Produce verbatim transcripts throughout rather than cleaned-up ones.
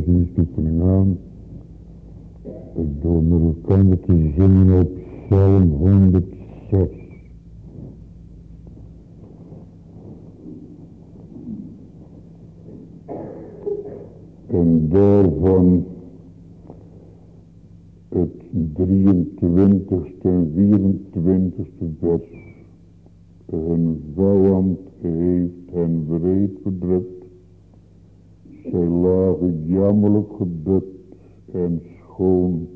aanbevingsoefening aan. Door met elkaar te zingen op Psalm honderdzes. En daarvan het drieëntwintigste en vierentwintigste vers. Hun vijand heeft hen wreed verdrukt. Zij lagen jammerlijk gebukt en schoon.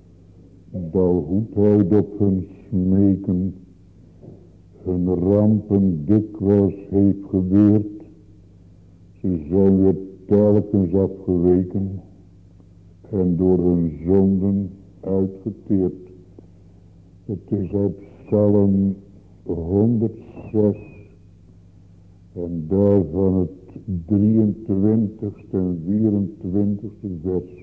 Daar goedheid op hun smeken. Hun rampen dikwijls heeft geweerd. Ze zijn weer telkens afgeweken. En door hun zonden uitgeteerd. Het is op Psalm honderdzes. En daarvan het drieëntwintigste en vierentwintigste vers.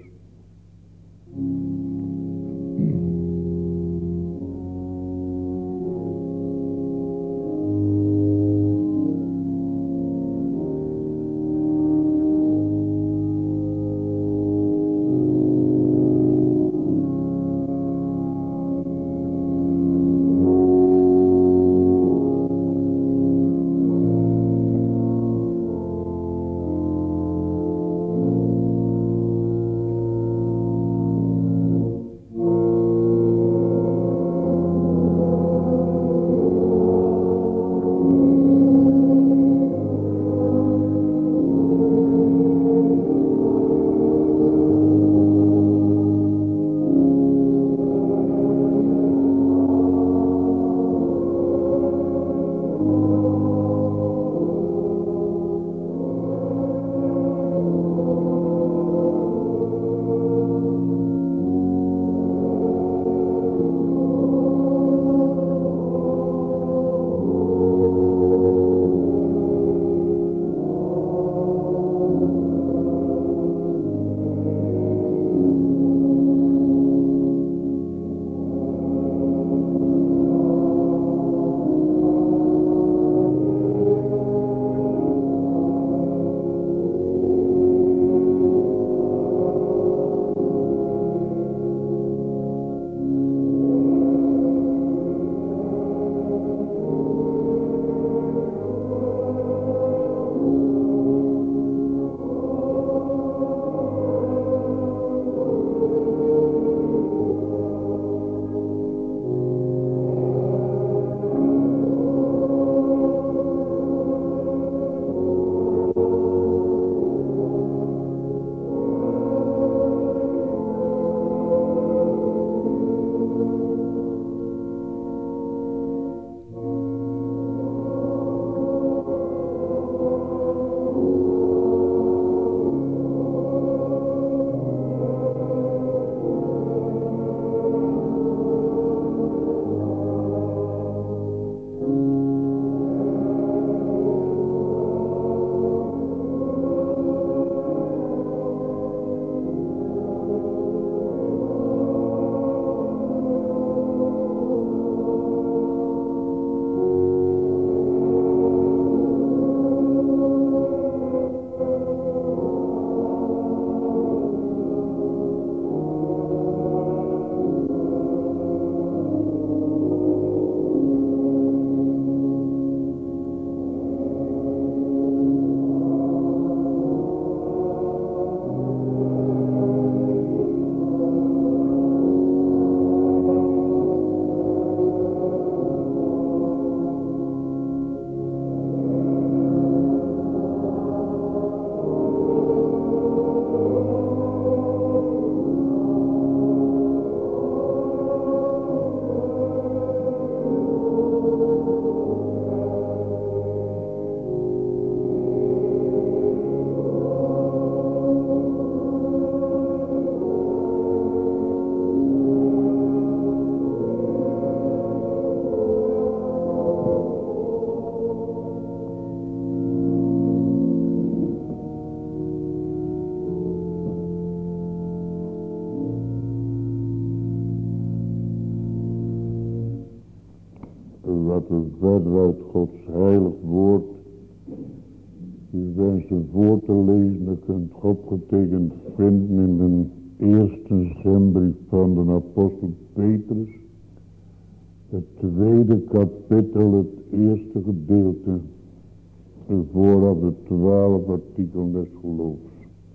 wat we verder uit Gods heilig woord U wensen voor te lezen, dat kunt opgetekend vinden in de eerste zendbrief van de apostel Petrus. Het tweede kapitel, het eerste gedeelte, vooraf de twaalf artikelen des geloofs.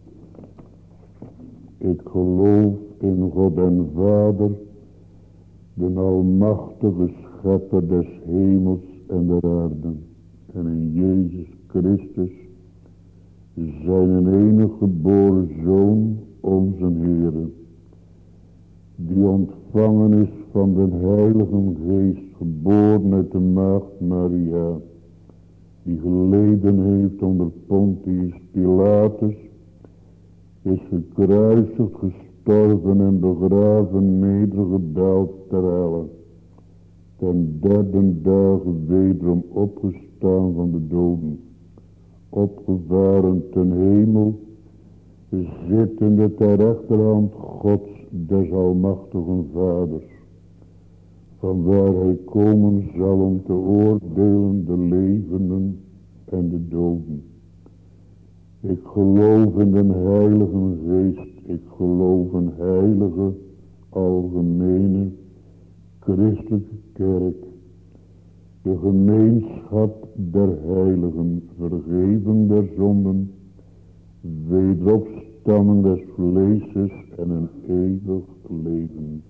Ik geloof in God en Vader, de almachtige schepper des hemels en der aarde, en in Jezus Christus, zijn enige geboren Zoon, onze Heere, die ontvangen is van de Heilige Geest, geboren uit de maagd Maria, die geleden heeft onder Pontius Pilatus, is gekruisigd, gestorven en begraven, nedergedaald ter helle, ten derde dagen wederom opgestaan van de doden, opgevaren ten hemel, zittende ter rechterhand Gods des almachtigen Vaders, van waar hij komen zal om te oordelen de levenden en de doden. Ik geloof in de Heilige Geest, ik geloof in heilige, algemene, christelijke kerk, de gemeenschap der heiligen, vergeving der zonden, wederopstanding des vleeses en een eeuwig leven.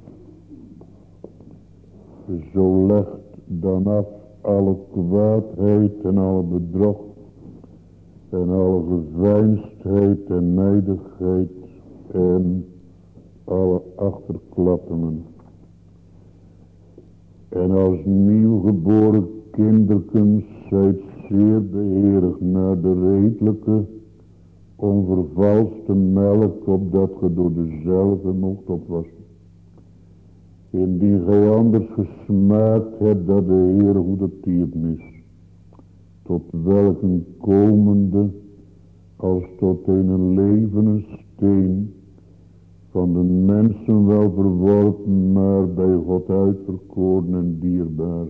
Zo legt dan af alle kwaadheid en alle bedrog en alle geveinsdheid en nijdigheid en alle achterklappingen. En als nieuwgeboren kinderken zijt zeer beheerig naar de redelijke, onvervalste melk, opdat ge door dezelfde mocht opwassen. Indien gij anders gesmaakt hebt dat de Heer goedertieren is, tot welke komende, als tot een levende steen, van de mensen wel verworpen, maar bij God uitverkoren en dierbaar.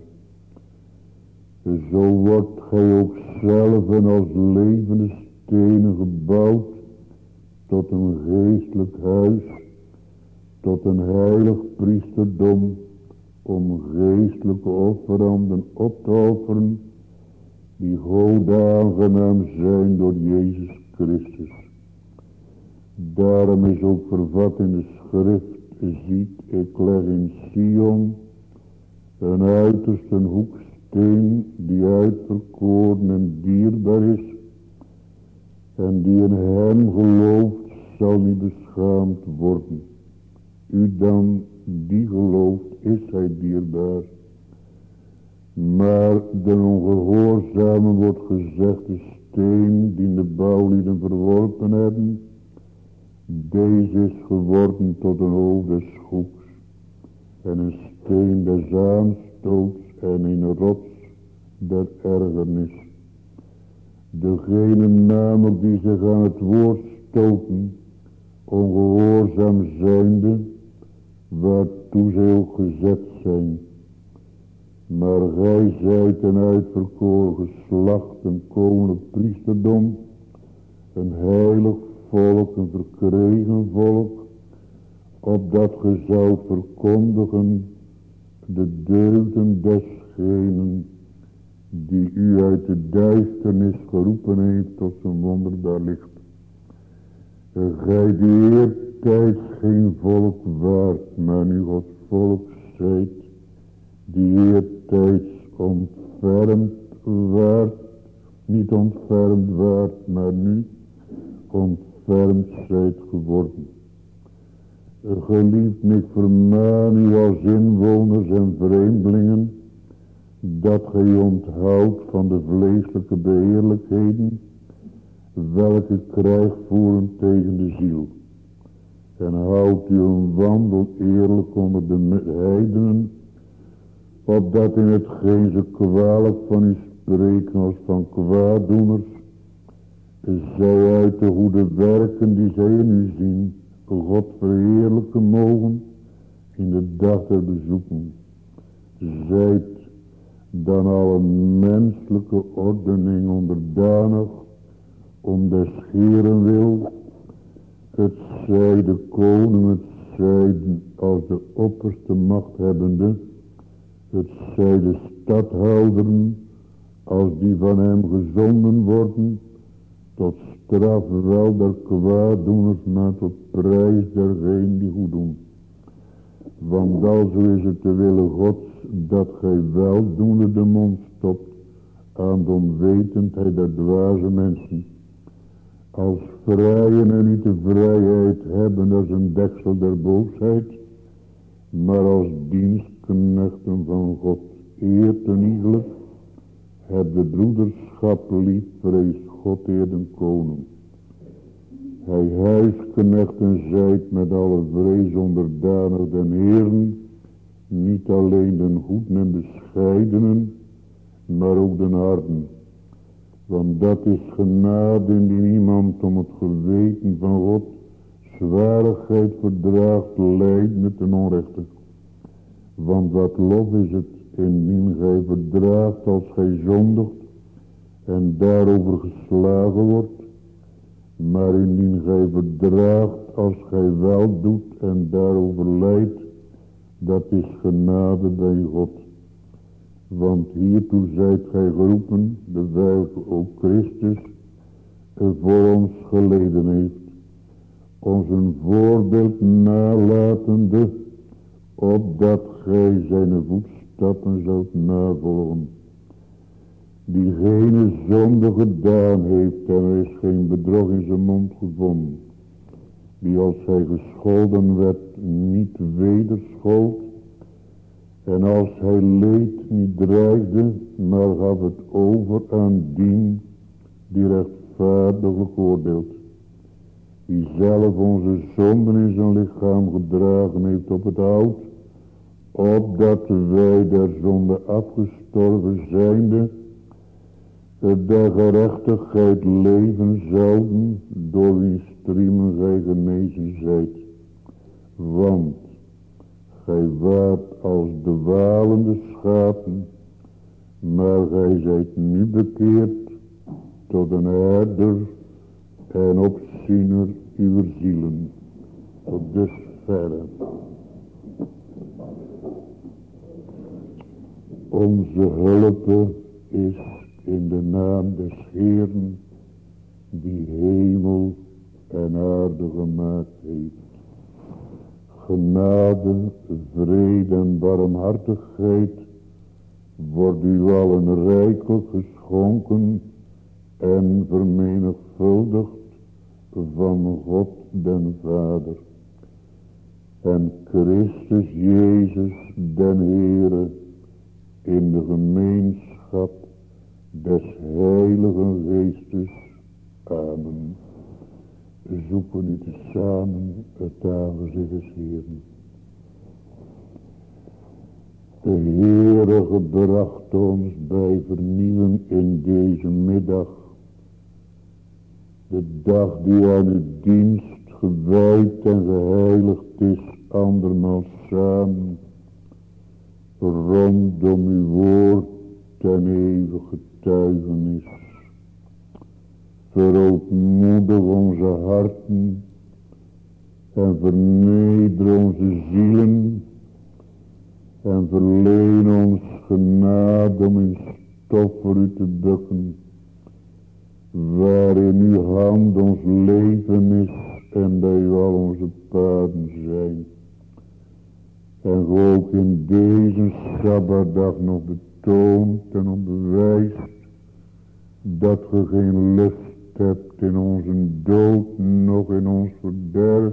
Zo wordt gij ook zelf en als levende stenen gebouwd, tot een geestelijk huis, tot een heilig priesterdom, om geestelijke offeranden op te offeren, die God aangenaam zijn door Jezus Christus. Daarom is ook vervat in de schrift, ziet, ik leg in Sion een uiterste hoeksteen, die uitverkoren en dierbaar is, en die in hem gelooft, zal niet beschaamd worden. U dan, die gelooft, is hij dierbaar. Maar de ongehoorzame wordt gezegd, de steen die de bouwlieden verworpen hebben, deze is geworden tot een hoofd des schoeks, en een steen des aanstoots en een rots der ergernis. Degene namelijk die zich aan het woord stoten, ongehoorzaam zijnde, waartoe zij ook gezet zijn. Maar gij zijt een uitverkoren geslacht, een koninklijk priesterdom, een heilig volk, een verkregen volk, opdat ge zou verkondigen de deugden desgenen die u uit de duisternis geroepen heeft tot zijn wonderbaar licht. Gij die eertijds geen volk waart, maar nu Gods volk zijt, die eertijds ontfermd waart, niet ontfermd waart, maar nu ontfermd zijt geworden. Geliefd, ik vermaan u als inwoners en vreemdelingen, dat gij onthoudt van de vleeselijke beheerlijkheden, welke krijg voeren tegen de ziel. En houdt u een wandel eerlijk onder de heidenen, opdat in hetgeen ze kwalijk van u spreken als van kwaaddoeners, zij uit de goede werken die zij in u zien, God verheerlijken mogen in de dag der bezoeken. Zijt dan alle menselijke ordening onderdanig om des Heeren wil, het zij de koning, het zij als de opperste machthebbende, het zij de stadhouderen, als die van hem gezonden worden, tot straf wel der kwaaddoeners, maar tot prijs dergenen die goed doen. Want alzo is het de wille Gods, dat gij weldoende de mond stopt aan de onwetendheid der dwaze mensen. Als vrijen en niet de vrijheid hebben als een deksel der boosheid, maar als dienstknechten van God eert en iegelijk, heb de broederschap lief, vrees God eer den koning. Hij huisknechten zijt met alle vrees onderdanig den Heeren, niet alleen den goeden en bescheidenen, maar ook den harden. Want dat is genade indien iemand om het geweten van God zwarigheid verdraagt, lijden ten onrechte. Want wat lof is het indien gij verdraagt als gij zondigt en daarover geslagen wordt, maar indien gij verdraagt als gij wel doet en daarover lijdt, dat is genade bij God. Want hiertoe zijt gij geroepen, de welke ook Christus voor ons geleden heeft, ons een voorbeeld nalatende, opdat gij zijn voetstappen zoudt navolgen. Diegene zonde gedaan heeft en er is geen bedrog in zijn mond gevonden, die als hij gescholden werd niet wederschold, en als hij leed niet dreigde, maar gaf het over aan dien die rechtvaardiglijk oordeelt, die zelf onze zonden in zijn lichaam gedragen heeft op het hout, opdat wij der zonde afgestorven zijnde, der gerechtigheid leven zouden, door wiens striemen gij genezen zijt. Want gij waart als dwalende schapen, maar gij zijt nu bekeerd tot een herder en opziener uw zielen. Tot dusverre. Onze hulp is in de naam des Heeren, die hemel en aarde gemaakt heeft. Genade, vrede en barmhartigheid wordt u allen rijkelijk geschonken en vermenigvuldigd van God den Vader en Christus Jezus den Heere in de gemeenschap des Heiligen Geestes. Amen. Zoeken u tezamen het aangezicht des Heeren. De Heere gebracht ons bij vernieuwen in deze middag. De dag die aan uw dienst gewijd en geheiligd is, andermaal samen, rondom uw woord en eeuwig getuigenis. Verootmoedig onze harten en verneder onze zielen en verleen ons genade om in stof voor u te bukken, waarin uw hand ons leven is en bij u al onze paden zijn. En ook in deze Sabbatdag nog betoont en onderwijst dat ge geen lust hebt in onze dood, nog in ons verderf,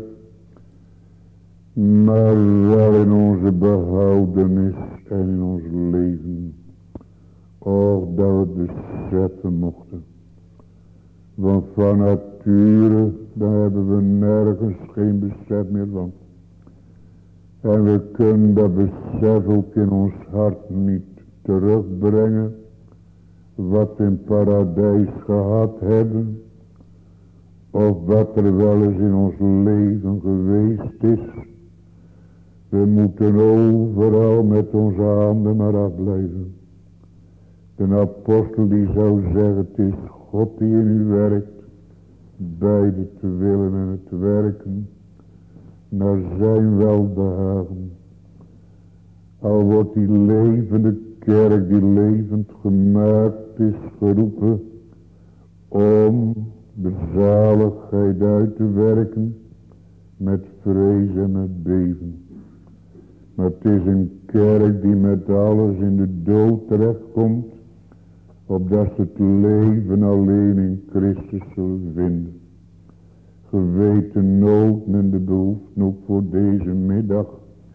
maar wel in onze behoudenis en in ons leven. Och, dat we beseffen mochten. Want van nature, daar hebben we nergens geen besef meer van. En we kunnen dat besef ook in ons hart niet terugbrengen, wat we in paradijs gehad hebben, of wat er wel eens in ons leven geweest is. We moeten overal met onze handen maar afblijven. De apostel die zou zeggen, het is God die in u werkt, beide te willen en het werken naar zijn welbehagen. Al wordt die levende kerk die levend gemaakt is geroepen om de zaligheid uit te werken met vrees en met beven. Maar het is een kerk die met alles in de dood terechtkomt, opdat ze het leven alleen in Christus zullen vinden. Geweten nood en de behoefte ook voor deze middag.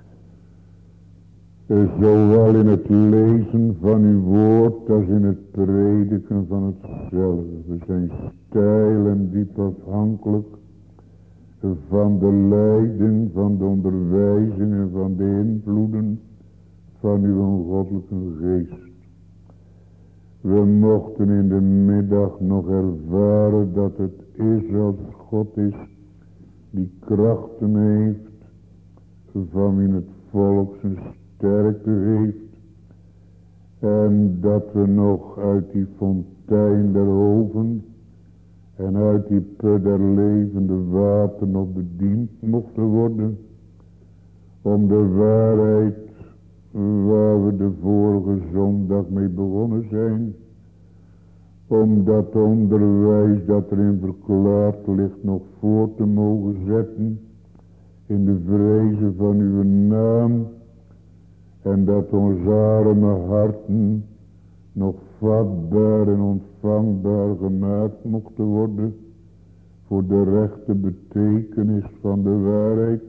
Zowel in het lezen van uw woord als in het prediken van hetzelfde. We zijn steil en diep afhankelijk van de leiding, van de onderwijzing en van de invloeden van uw goddelijke geest. We mochten in de middag nog ervaren dat het Israëls God is die krachten heeft van wie het volk zijn sterkte heeft. En dat we nog uit die fontein der oven en uit die put der levende water nog bediend mochten worden. Om de waarheid waar we de vorige zondag mee begonnen zijn. Om dat onderwijs dat erin verklaard ligt nog voor te mogen zetten. In de vrezen van uw naam. En dat onze arme harten nog vatbaar en ontvangbaar gemaakt mochten worden. Voor de rechte betekenis van de waarheid.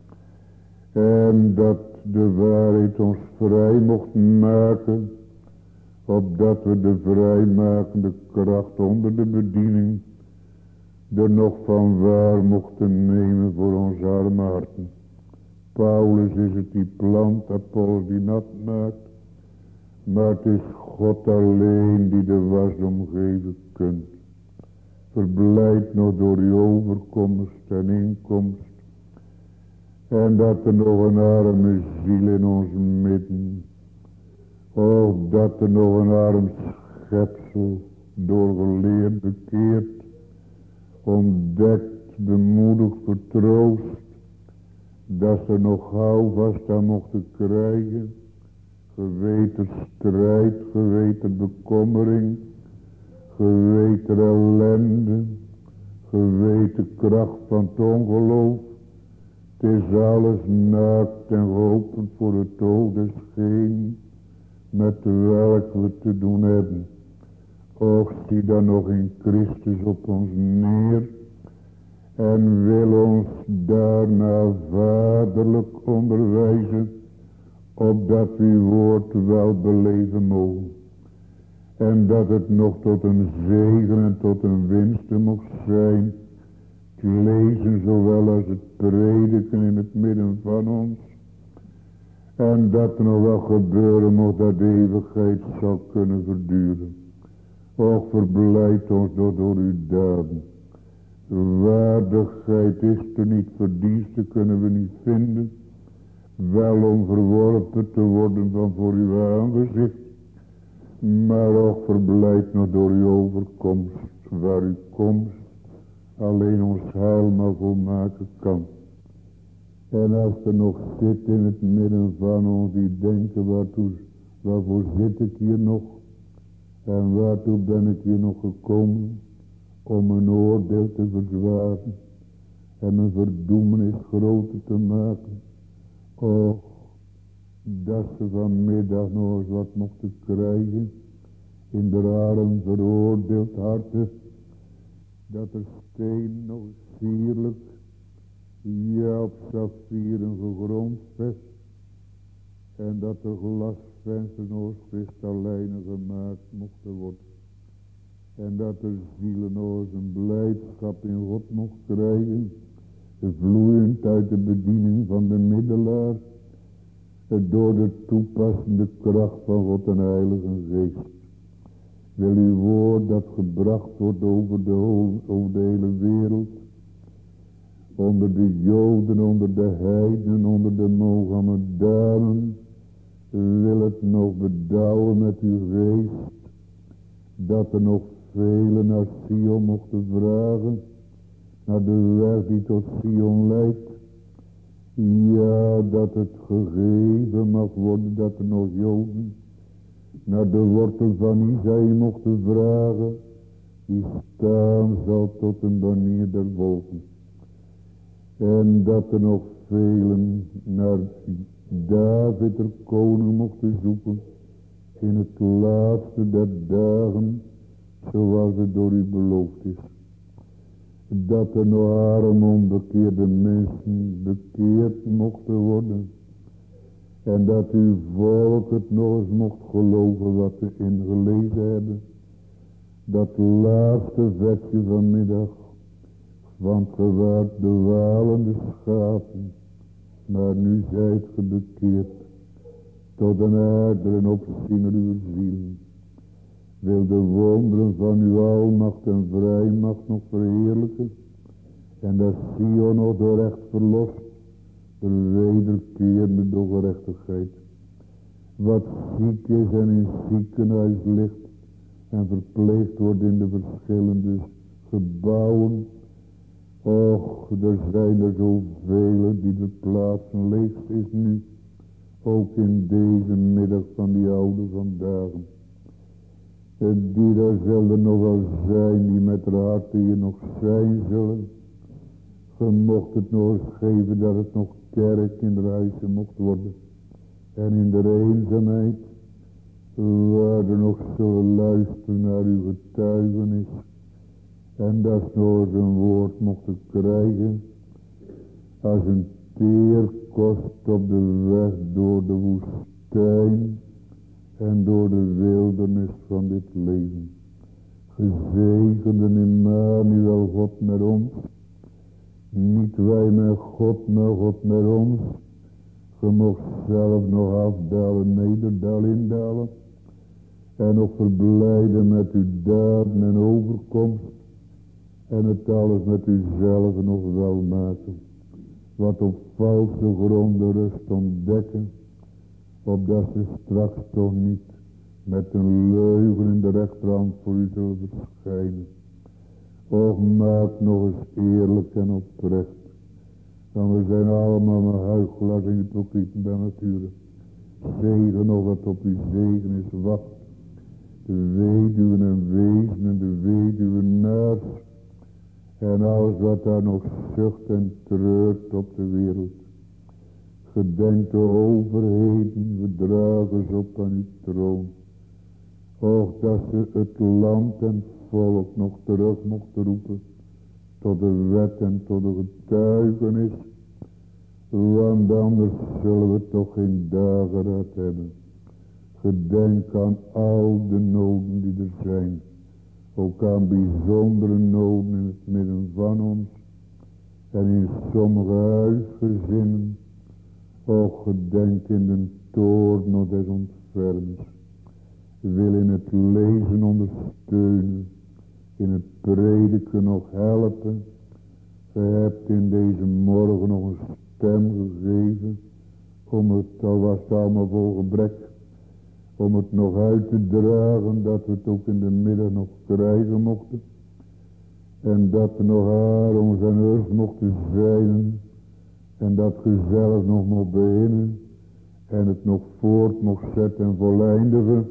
En dat de waarheid ons vrij mocht maken. Opdat we de vrijmakende kracht onder de bediening er nog van waar mochten nemen voor onze arme harten. Paulus is het die plant, Apollos die nat maakt. Maar het is God alleen die de wasdom geven kunt. Verblijd nog door uw overkomst en inkomst. En dat er nog een arme ziel in ons midden. Of dat er nog een arm schepsel door geleerd bekeerd. Ontdekt, bemoedigd, vertroost. Dat ze nog houvast aan mochten krijgen. Geweten strijd, geweten bekommering. Geweten ellende. Geweten kracht van het ongeloof. Het is alles naakt en geopend voor het oog desgeen met welk we te doen hebben. Och, zie dan nog in Christus op ons neer en wil ons daarna vaderlijk onderwijzen, opdat we uw woord wel beleven mogen. En dat het nog tot een zegen en tot een winst mocht zijn, te lezen zowel als het prediken in het midden van ons. En dat er nog wel gebeuren mocht dat de eeuwigheid zal kunnen verduren. Och, verblijd ons door, door uw daden. Waardigheid is er niet, verdiensten kunnen we niet vinden. Wel om verworpen te worden van voor uw aangezicht. Maar och, verblijd nog door uw overkomst, waar uw komst alleen ons heil maar volmaken kan. En als er nog zit in het midden van ons die denken, waartoe, waarvoor zit ik hier nog? En waartoe ben ik hier nog gekomen? Om een oordeel te verzwaren en een verdoemenis groter te maken. Och, dat ze vanmiddag nog eens wat mochten krijgen in de arm veroordeeld harten. Dat er steen nog sierlijk, ja op saffieren gegrondvest. En dat er glasvensters nog eens kristallijnen gemaakt mochten worden. En dat er zielen nog eens een blijdschap in God mocht krijgen. Vloeiend uit de bediening van de middelaar. Door de toepassende kracht van God en Heilige Geest. Wil uw woord dat gebracht wordt over de, over de hele wereld. Onder de Joden, onder de heidenen, onder de Mohammedanen. Wil het nog bedouwen met uw geest. Dat er nog velen naar Sion mochten vragen. naar de weg die tot Sion leidt. Ja, dat het gegeven mag worden dat er nog Joden naar de wortel van Isaïe mochten vragen, die staan zal tot een banier der wolken. En dat er nog velen naar David er koning mochten zoeken in het laatste der dagen, zoals het door u beloofd is. Dat er nog arm onbekeerde mensen bekeerd mochten worden. En dat uw volk het nog eens mocht geloven wat we ingelezen hebben. Dat laatste versje vanmiddag. Want ge waart de walende schapen. Maar nu zijt ge bekeerd. Tot een herder en opziener uw zielen. Wil de wonderen van uw almacht en vrijmacht nog verheerlijken. En dat Sion nog door recht verlost. De wederkerende door gerechtigheid. Wat ziek is en in ziekenhuis ligt. En verpleegd wordt in de verschillende gebouwen. Och, er zijn er zoveel die de plaatsen leegst is nu. Ook in deze middag van die oude vandaag. En die daar zullen nog wel zijn, die met haar harten hier nog zijn zullen. Ge mocht het nog eens geven dat het nog kerk in de huizen mocht worden. En in de eenzaamheid, waar er nog zullen luisteren naar uw getuigenis. En dat ze nog eens een woord mochten krijgen. Als een teerkost op de weg door de woestijn. En door de wildernis van dit leven. Gezegende Immanuel, God met ons. Niet wij met God, maar God met ons. Ge mocht zelf nog afdalen, nederdalen, indalen. En nog verblijden met uw daden en overkomst. En het alles met uzelf nog wel maken. Wat op valse gronden rust ontdekken. Opdat ze straks toch niet met een leugen in de rechterhand voor u zullen verschijnen. Och, maak nog eens eerlijk en oprecht. Want we zijn allemaal maar huichelaars en hypocrieten bij nature. Zegen nog wat op uw zegen is wacht. De weduwen en wezen, de weduwenaars. En alles wat daar nog zucht en treurt op de wereld. Gedenk de overheden, we dragen ze op aan uw troon. Och, dat ze het land en volk nog terug mochten roepen. Tot de wet en tot de getuigenis. Want anders zullen we toch geen dageraad hebben. Gedenk aan al de noden die er zijn. Ook aan bijzondere noden in het midden van ons. En in sommige huisgezinnen. Och, gedenk in de toorn des ontfermens. Wil in het lezen ondersteunen. In het prediken nog helpen. Gij hebt in deze morgen nog een stem gegeven. Om het, al was het allemaal vol gebrek. Om het nog uit te dragen. Dat we het ook in de middag nog krijgen mochten. En dat we nog haar ons en rust mochten zijn. En dat ge zelf nog mocht beginnen. En het nog voort mocht zetten en voleindigen.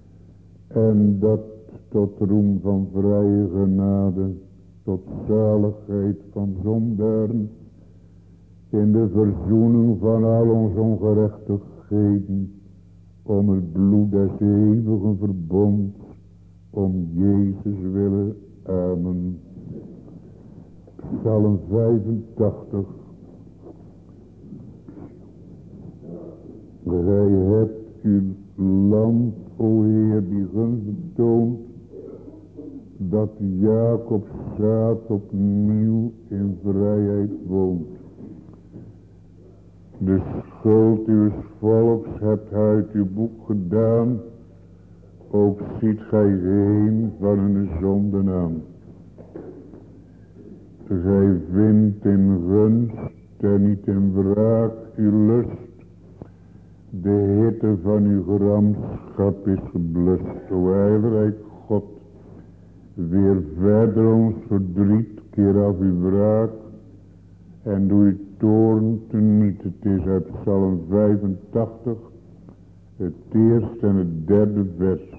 En dat tot roem van vrije genade. Tot zaligheid van zondaren. In de verzoening van al onze ongerechtigheden. Om het bloed des eeuwigen verbonds. Om Jezus willen. Amen. Psalm vijfentachtig. Gij hebt uw land, o Heer, die gunst betoont, dat Jacob's zaad opnieuw in vrijheid woont. De schuld uw volks hebt gij uit uw boek gedaan, ook ziet gij geen van hun zonden aan. Gij vindt in gunst en niet in wraak uw lust. De hitte van uw gramschap is geblust, o heilig God. Weer verder ons verdriet, keer af uw wraak. En doe uw toorn teniet. Het is uit Psalm vijfentachtig. Het eerste en het derde vers.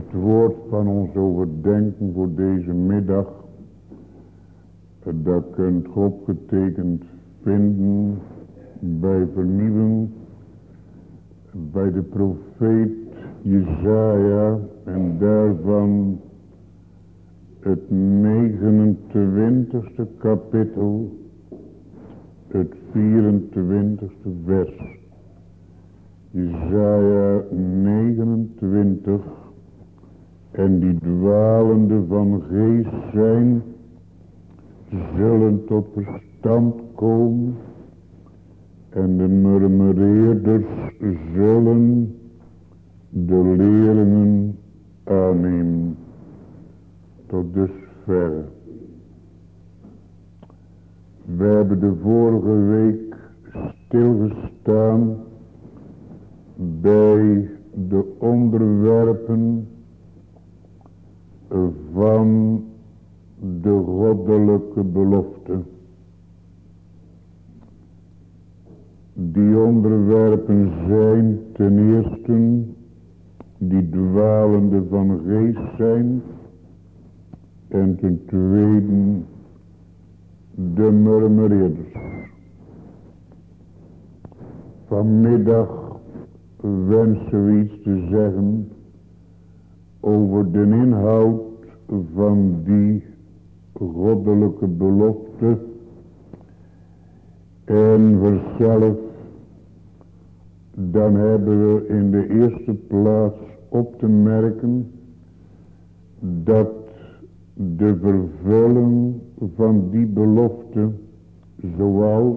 Het woord van ons overdenken voor deze middag, dat kunt u opgetekend vinden bij vernieuwing, bij de profeet Jesaja en daarvan het negenentwintigste kapittel, het vierentwintigste vers. Jesaja negenentwintig. En die dwalende van geest zijn, zullen tot verstand komen. En de murmureerders zullen de leerlingen aannemen. Tot dusver. We hebben de vorige week stilgestaan bij de onderwerpen van de goddelijke belofte. Die onderwerpen zijn ten eerste die dwalende van geest zijn en ten tweede de murmureerders. Vanmiddag wensen we iets te zeggen over de inhoud van die goddelijke belofte. En vanzelf, dan hebben we in de eerste plaats op te merken dat de vervulling van die belofte, zoals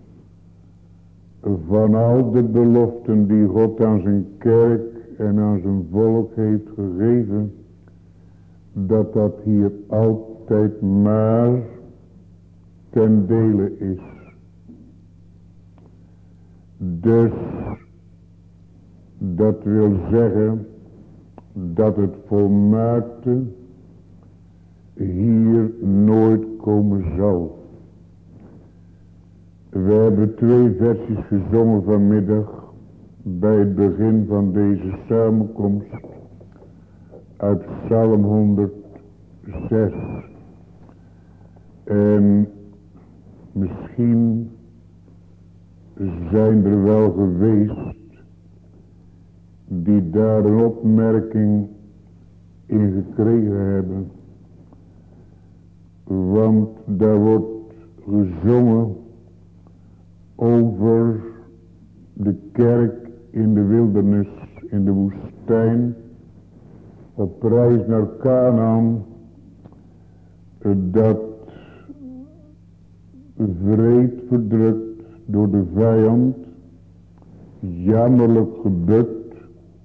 van al de beloften die God aan zijn kerk en aan zijn volk heeft gegeven, dat dat hier altijd maar ten dele is. Dus dat wil zeggen dat het volmaakte hier nooit komen zal. We hebben twee versies gezongen vanmiddag bij het begin van deze samenkomst uit Psalm honderdzes. En misschien zijn er wel geweest die daar een opmerking in gekregen hebben. Want daar wordt gezongen over de kerk in de wildernis, in de woestijn, op reis naar Kanaan, dat wreed verdrukt door de vijand, jammerlijk gebukt,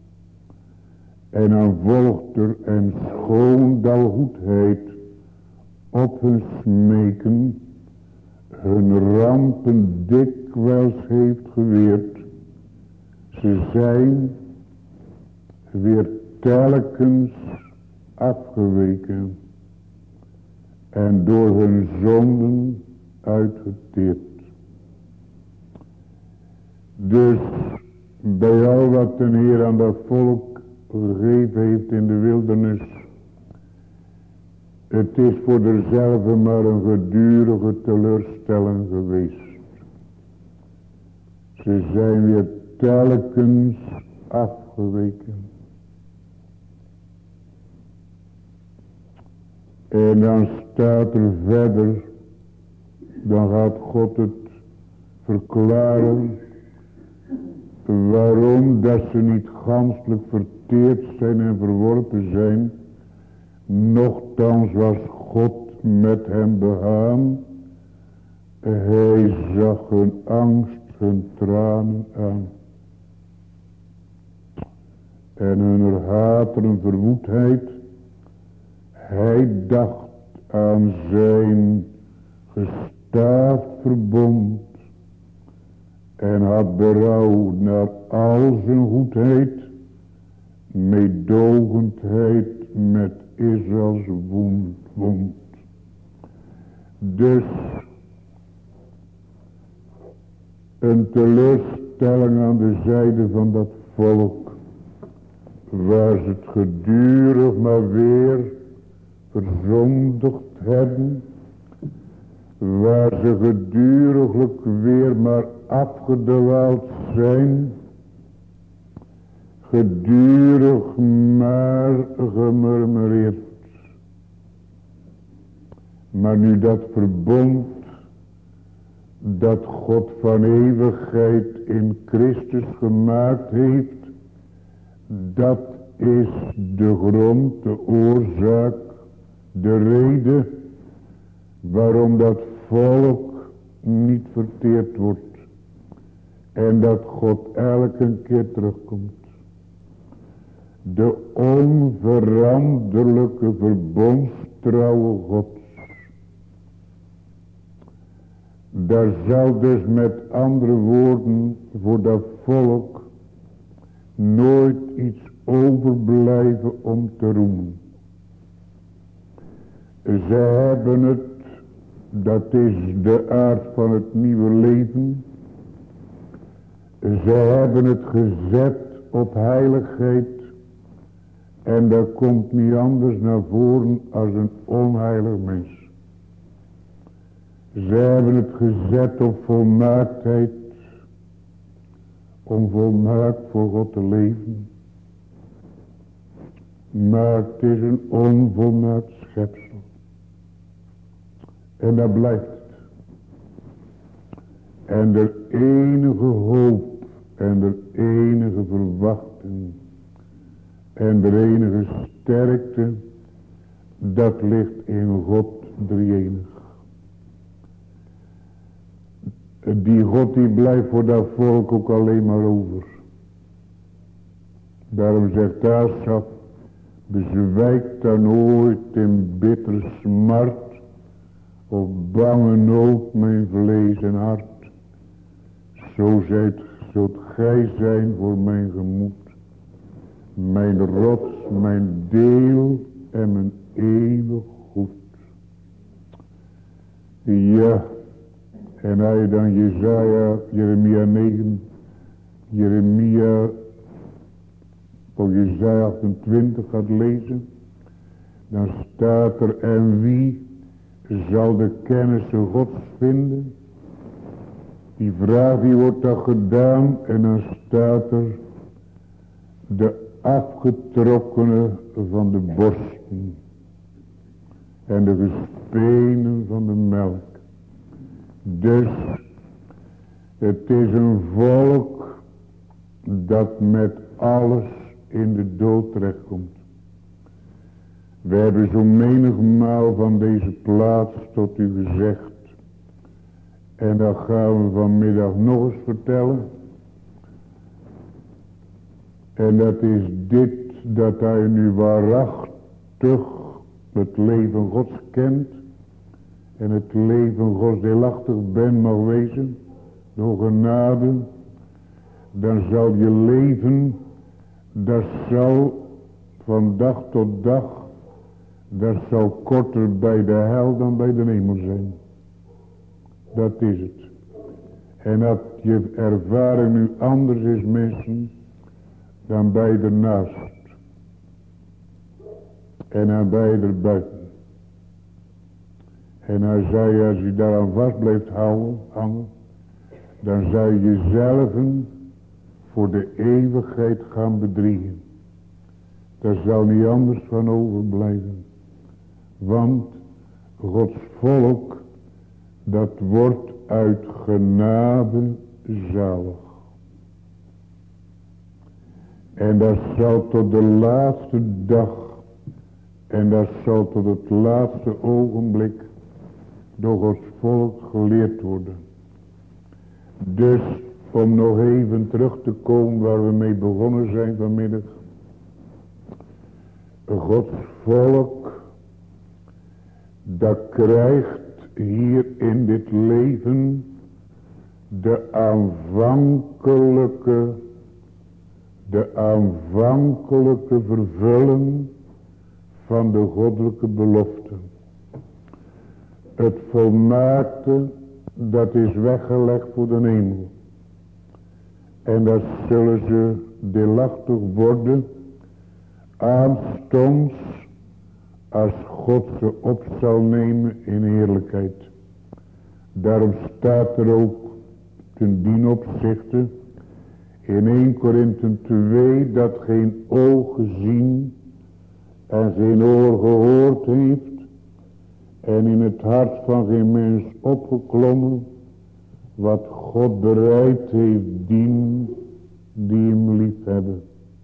en aan volgter en schoondal goedheid op hun smeken, hun rampen dikwijls heeft geweerd. Ze zijn weer telkens afgeweken en door hun zonden uitgeteerd. Dus bij al wat de Heer aan dat volk gegeven heeft in de wildernis, het is voor derzelve maar een gedurige teleurstelling geweest. Ze zijn weer telkens afgeweken. En dan staat er verder, dan gaat God het verklaren waarom dat ze niet ganselijk verteerd zijn en verworpen zijn. Nochtans was God met hen behaan. Hij zag hun angst, hun tranen aan. En hun haat en verwoedheid. Hij dacht aan zijn gestaafd verbond. En had berouw naar al zijn goedheid. Meedogendheid met Israëls wond, wond. Dus een teleurstelling aan de zijde van dat volk. waar ze het gedurig maar weer verzondigd hebben, waar ze geduriglijk weer maar afgedwaald zijn, gedurig maar gemurmureerd. Maar nu dat verbond dat God van eeuwigheid in Christus gemaakt heeft, dat is de grond, de oorzaak, de reden waarom dat volk niet verteerd wordt en dat God elke keer terugkomt. De onveranderlijke verbondstrouwe Gods. Daar zal dus met andere woorden voor dat volk nooit iets overblijven om te roemen. Ze hebben het, dat is de aard van het nieuwe leven. Ze hebben het gezet op heiligheid. En daar komt niet anders naar voren als een onheilig mens. Ze hebben het gezet op volmaaktheid. Om volmaakt voor God te leven. Maar het is een onvolmaakt schepsel. En dat blijft het. En de enige hoop. En de enige verwachting. En de enige sterkte. Dat ligt in God drie-enig. Die God die blijft voor dat volk ook alleen maar over. Daarom zegt Asaf, bezwijkt dan ooit in bittere smart, of bange nood mijn vlees en hart. Zo zijt, zult gij zijn voor mijn gemoed, mijn rots, mijn deel en mijn eeuwig goed. Ja. En als je dan Jesaja, Jeremia negen, Jeremia, of Jesaja achtentwintig gaat lezen, dan staat er, en wie zal de kennissen Gods vinden? Die vraag die wordt dan gedaan en dan staat er, de afgetrokkene van de borsten en de gespenen van de melk. Dus het is een volk dat met alles in de dood terechtkomt. We hebben zo menigmaal van deze plaats tot u gezegd. En dat gaan we vanmiddag nog eens vertellen. En dat is dit, dat hij nu waarachtig het leven Gods kent. En het leven Gods deelachtig ben mag wezen. Door genade. Dan zal je leven. Dat zal van dag tot dag. Dat zal korter bij de hel dan bij de hemel zijn. Dat is het. En dat je ervaring nu anders is, mensen. Dan bij de naast. En dan bij er buiten. En hij zei, als je daaraan vast blijft houden, hangen, dan zou je jezelf voor de eeuwigheid gaan bedriegen. Daar zal niet anders van overblijven. Want Gods volk, dat wordt uit genade zalig. En dat zal tot de laatste dag, en dat zal tot het laatste ogenblik door Gods volk geleerd worden. Dus om nog even terug te komen waar we mee begonnen zijn vanmiddag. Gods volk, dat krijgt hier in dit leven de aanvankelijke, de aanvankelijke vervulling van de goddelijke beloften. Het volmaakte, dat is weggelegd voor de hemel. En dat zullen ze deelachtig worden aanstonds als God ze op zal nemen in heerlijkheid. Daarom staat er ook ten dien opzichte in eerste Korinthe twee dat geen oog gezien en geen oor gehoord heeft en in het hart van geen mens opgeklommen wat God bereid heeft dien die hem lief hebben.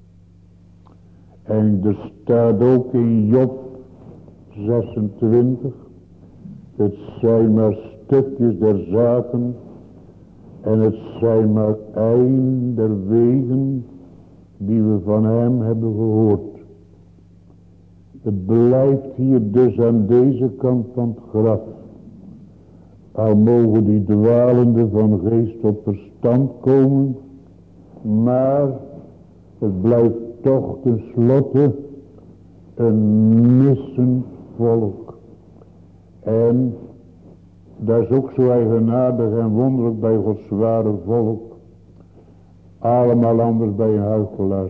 En er staat ook in Job zesentwintig, het zijn maar stukjes der zaken en het zijn maar eind der wegen die we van hem hebben gehoord. Het blijft hier dus aan deze kant van het graf. Al mogen die dwalende van geest tot verstand komen, maar het blijft toch tenslotte een missend volk. En dat is ook zo eigenaardig en wonderlijk bij Gods ware volk. Allemaal anders bij een huichelaar.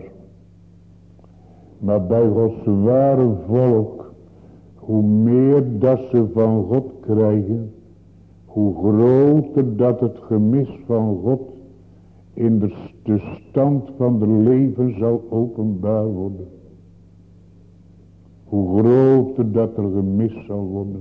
Maar bij Gods ware volk, hoe meer dat ze van God krijgen, hoe groter dat het gemis van God in de, de stand van de leven zal openbaar worden. Hoe groter dat er gemist zal worden.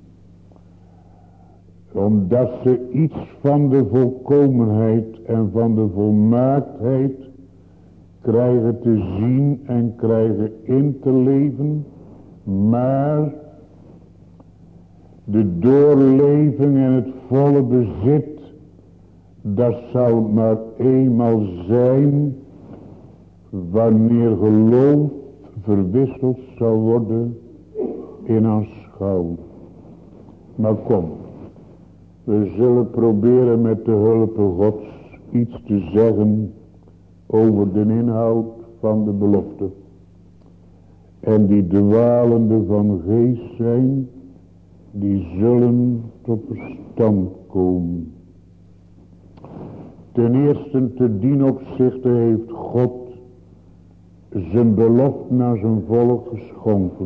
Omdat ze iets van de volkomenheid en van de volmaaktheid krijgen te zien en krijgen in te leven. Maar de doorleving en het volle bezit, dat zal maar eenmaal zijn wanneer geloof verwisseld zal worden in aanschouwing. Maar kom, we zullen proberen met de hulp Gods iets te zeggen over de inhoud van de belofte. En die dwalende van geest zijn, die zullen tot verstand komen. Ten eerste te dien opzichte heeft God zijn belofte aan zijn volk geschonken.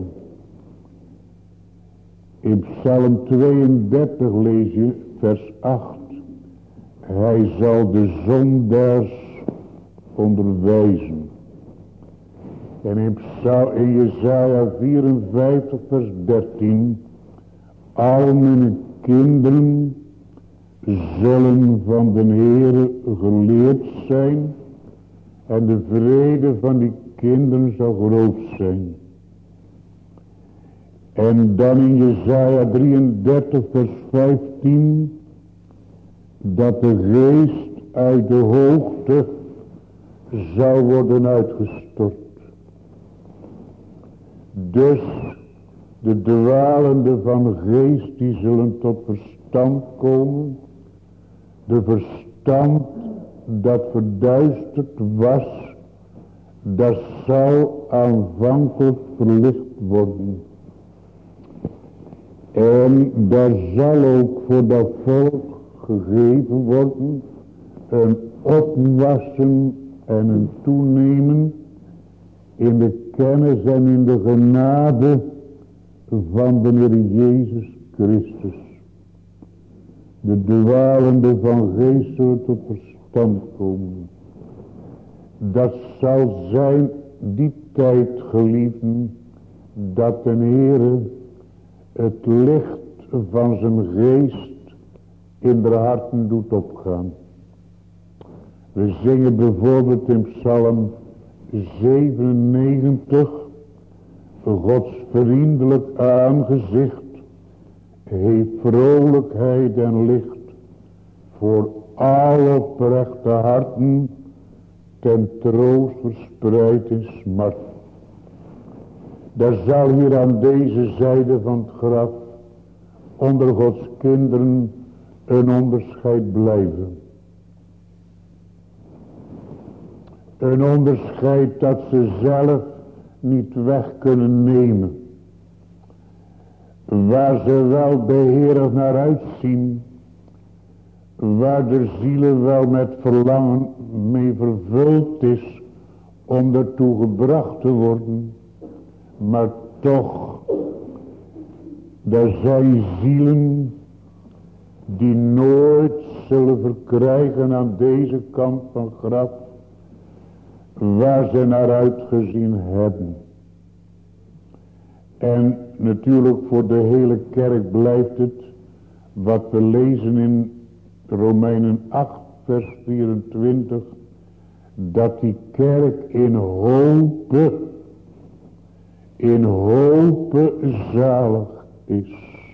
In Psalm tweeëndertig lees je vers acht. Hij zal de zondaars onderwijzen. En in, Psalm, in Jesaja vierenvijftig vers dertien. Al mijn kinderen zullen van de Heere geleerd zijn. En de vrede van die kinderen zal groot zijn. En dan in Jesaja drieëndertig vers vijftien. Dat de geest uit de hoogte zal worden uitgestort. Dus de dwalende van geest die zullen tot verstand komen. De verstand dat verduisterd was, dat zal aanvankelijk verlicht worden. En daar zal ook voor dat volk gegeven worden een opwassen en een toenemen in de kennis en in de genade van de Heer Jezus Christus. De dwalende van geest zullen tot verstand komen. Dat zal zijn die tijd, geliefden, dat de Heere het licht van zijn geest in de harten doet opgaan. We zingen bijvoorbeeld in Psalm zevenennegentig. Gods vriendelijk aangezicht heeft vrolijkheid en licht voor alle oprechte harten, ten troost verspreid in smart. Daar zal hier aan deze zijde van het graf onder Gods kinderen een onderscheid blijven. Een onderscheid dat ze zelf niet weg kunnen nemen. Waar ze wel beheerig naar uitzien. Waar de zielen wel met verlangen mee vervuld is om ertoe gebracht te worden. Maar toch, er zijn zielen die nooit zullen verkrijgen aan deze kant van graf waar ze naar uitgezien hebben. En natuurlijk voor de hele kerk blijft het wat we lezen in Romeinen acht vers vierentwintig, dat die kerk in hope, in hope zalig is.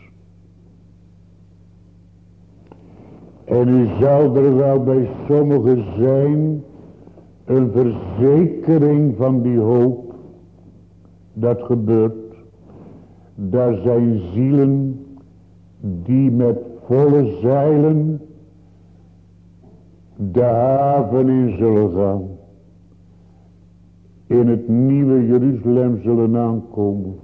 En u zal er wel bij sommigen zijn een verzekering van die hoop. Dat gebeurt. Daar zijn zielen die met volle zeilen de haven in zullen gaan. In het nieuwe Jeruzalem zullen aankomen.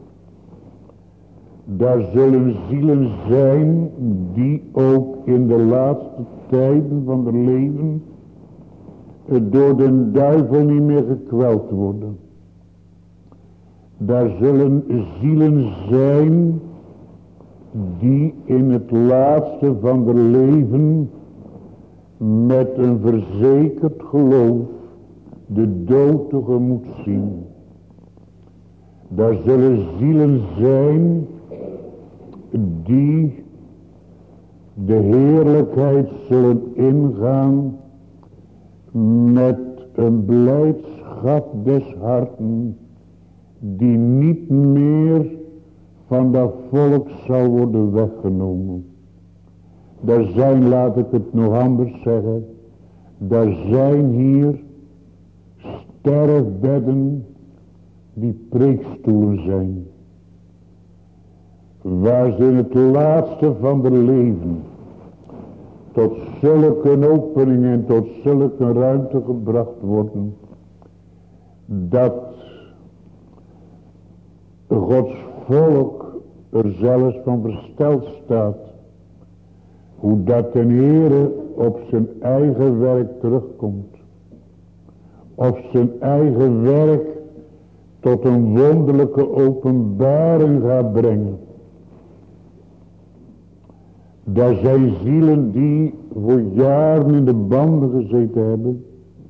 Daar zullen zielen zijn die ook in de laatste tijden van het leven door de duivel niet meer gekweld worden. Daar zullen zielen zijn die in het laatste van het leven met een verzekerd geloof de dood tegemoet zien. Daar zullen zielen zijn die de heerlijkheid zullen ingaan met een blijdschap des harten die niet meer van dat volk zal worden weggenomen. Daar zijn, laat ik het nog anders zeggen, daar zijn hier sterfbedden die preekstoelen zijn. Waar ze in het laatste van het leven tot zulke openingen en tot zulke ruimte gebracht worden, dat Gods volk er zelfs van versteld staat, hoe dat ten Heere op zijn eigen werk terugkomt. Of zijn eigen werk tot een wonderlijke openbaring gaat brengen. Daar zijn zielen die voor jaren in de banden gezeten hebben.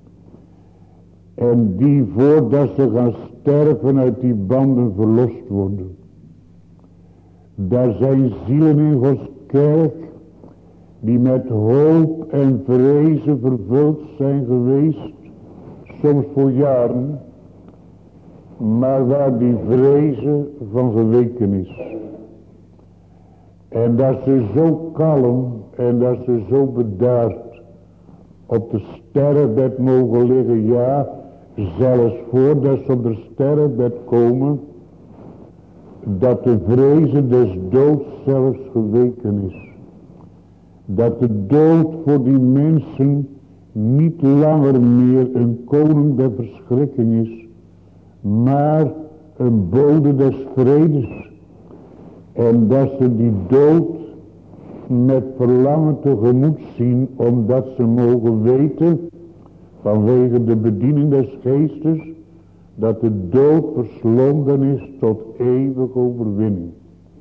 En die voordat ze gaan sterven uit die banden verlost worden. Daar zijn zielen in Gods kerk die met hoop en vrezen vervuld zijn geweest. Soms voor jaren. Maar waar die vrezen van geweken is. En dat ze zo kalm en dat ze zo bedaard op de sterrenbed mogen liggen. Ja, zelfs voordat ze op de sterrenbed komen, dat de vrezen des doods zelfs geweken is. Dat de dood voor die mensen niet langer meer een koning der verschrikking is, maar een bode des vredes. En dat ze die dood met verlangen tegemoet zien, omdat ze mogen weten, vanwege de bediening des geestes, dat de dood verslonden is tot eeuwige overwinning.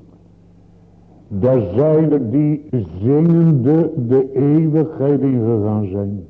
Daar zijn er die zingende de eeuwigheid ingegaan zijn.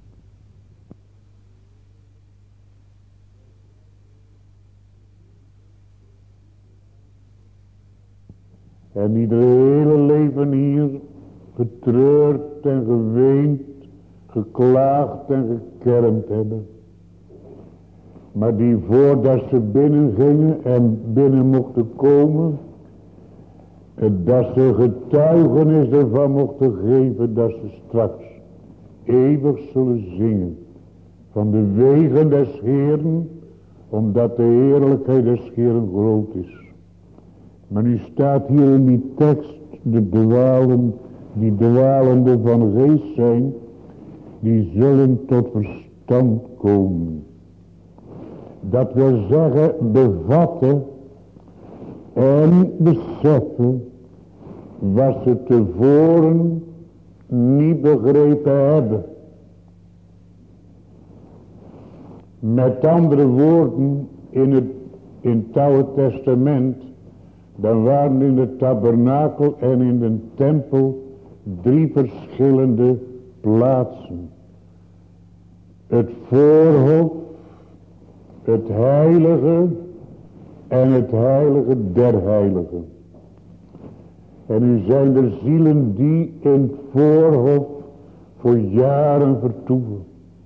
En die de hele leven hier getreurd en geweend, geklaagd en gekermd hebben. Maar die voordat ze binnen gingen en binnen mochten komen, dat ze getuigenis ervan mochten geven dat ze straks eeuwig zullen zingen van de wegen des Heeren, omdat de heerlijkheid des Heeren groot is. Maar nu staat hier in die tekst, de dwalen, die dwalende van geest zijn, die zullen tot verstand komen. Dat wil zeggen, bevatten en beseffen wat ze tevoren niet begrepen hebben. Met andere woorden, in het in het Oude Testament, dan waren in de tabernakel en in de tempel drie verschillende plaatsen. Het voorhof, het heilige en het heilige der heiligen. En nu zijn er zielen die in het voorhof voor jaren vertoeven.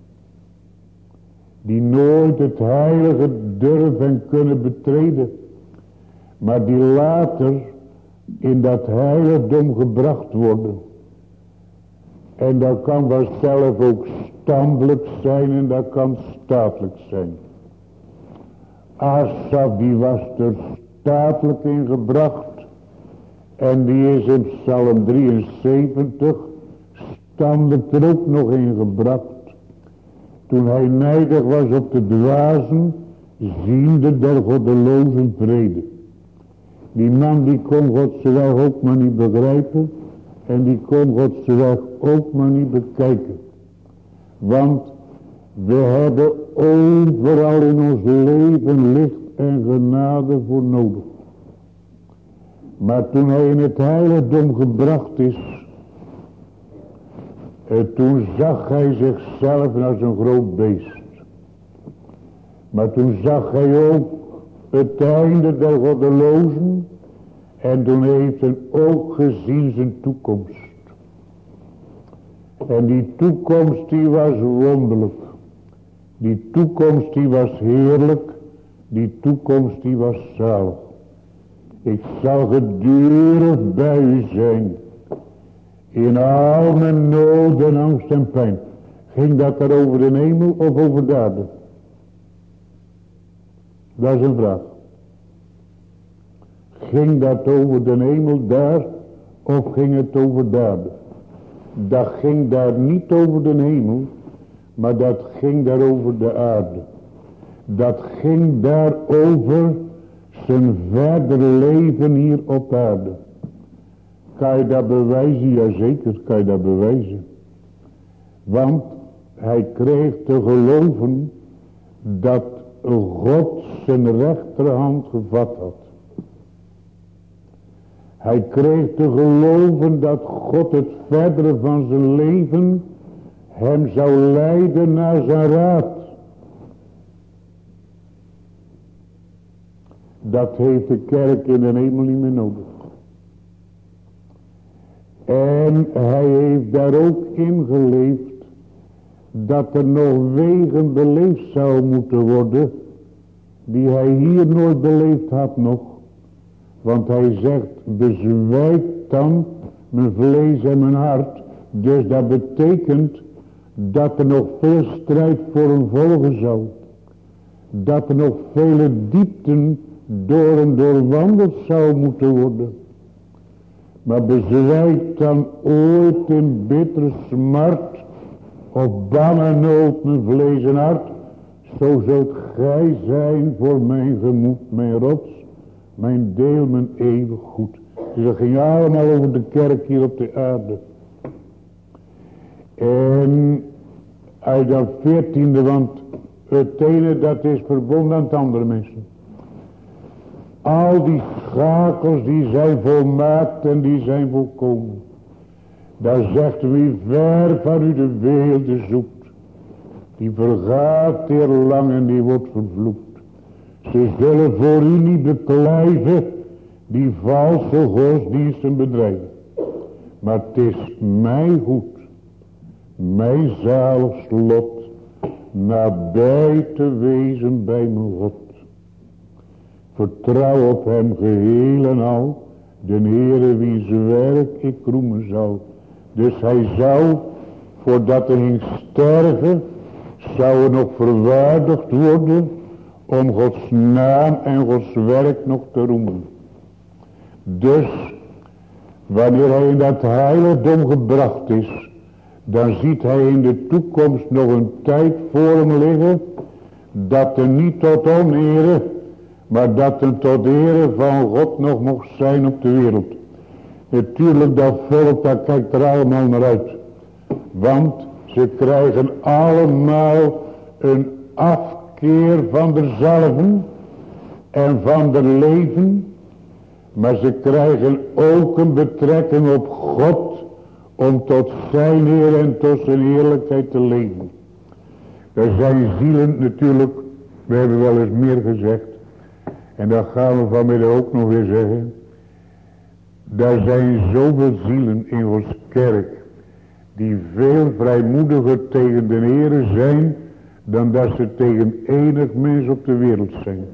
Die nooit het heilige durven kunnen betreden. Maar die later in dat heiligdom gebracht worden. En dat kan vanzelf ook standelijk zijn en dat kan statelijk zijn. Asaf die was er statelijk in gebracht. En die is in Psalm drieënzeventig standelijk er ook nog in gebracht. Toen hij nijdig was op de dwazen, ziende der goddelozen vrede. Die man die kon Gods weg ook maar niet begrijpen. En die kon Gods weg ook maar niet bekijken. Want we hebben overal in ons leven licht en genade voor nodig. Maar toen hij in het heiligdom gebracht is, en toen zag hij zichzelf als een groot beest. Maar toen zag hij ook het einde der goddelozen. En toen heeft hij ook gezien zijn toekomst. En die toekomst die was wonderlijk. Die toekomst die was heerlijk. Die toekomst die was zalig. Ik zal gedurig bij u zijn. In al mijn nood en angst en pijn. Ging dat er over de hemel of over de aarde? Dat is een vraag. Ging dat over de hemel daar of ging het over de aarde? Dat ging daar niet over de hemel, maar dat ging daar over de aarde. Dat ging daar over zijn verder leven hier op aarde. Kan je dat bewijzen? Jazeker, kan je dat bewijzen. Want hij kreeg te geloven dat God zijn rechterhand gevat had. Hij kreeg te geloven dat God het verdere van zijn leven hem zou leiden naar zijn raad. Dat heeft de kerk in de hemel niet meer nodig. En hij heeft daar ook in geleefd dat er nog wegen beleefd zou moeten worden die hij hier nooit beleefd had nog. Want hij zegt, bezwijkt dan mijn vlees en mijn hart. Dus dat betekent dat er nog veel strijd voor hem volgen zou. Dat er nog vele diepten door en doorwandeld zou moeten worden. Maar bezwijkt dan ooit in bittere smart of bange nood mijn vlees en hart. Zo zult gij zijn voor mijn gemoed, mijn rots, mijn deel, mijn eeuwig goed. Dus dat ging allemaal over de kerk hier op de aarde. En uit dat veertiende, want het ene dat is verbonden aan het andere mensen. Al die schakels die zijn volmaakt en die zijn volkomen. Daar zegt wie ver van u de weelde zoekt. Die vergaat eer lang en die wordt vervloekt. Ze zullen voor u niet beklijven die valse godsdiensten bedrijven. Maar het is mij goed, mij zalig lot, nabij te wezen bij mijn God. Vertrouw op hem geheel en al, de Heere wiens werk ik roemen zal. Dus hij zou, voordat hij ging sterven, zou er nog verwaardigd worden om Gods naam en Gods werk nog te roemen. Dus, wanneer hij in dat heiligdom gebracht is, dan ziet hij in de toekomst nog een tijd voor hem liggen, dat er niet tot onere, maar dat er tot ere van God nog mocht zijn op de wereld. Natuurlijk, dat volk, dat kijkt er allemaal naar uit. Want ze krijgen allemaal een afkeer van derzelven. en van de leven. Maar ze krijgen ook een betrekking op God. Om tot zijn eer en tot zijn heerlijkheid te leven. Er zijn zielen natuurlijk. We hebben wel eens meer gezegd. En dat gaan we vanmiddag ook nog weer zeggen. Er zijn zoveel zielen in onze kerk. Die veel vrijmoediger tegen de Heere zijn. Dan dat ze tegen enig mens op de wereld zijn.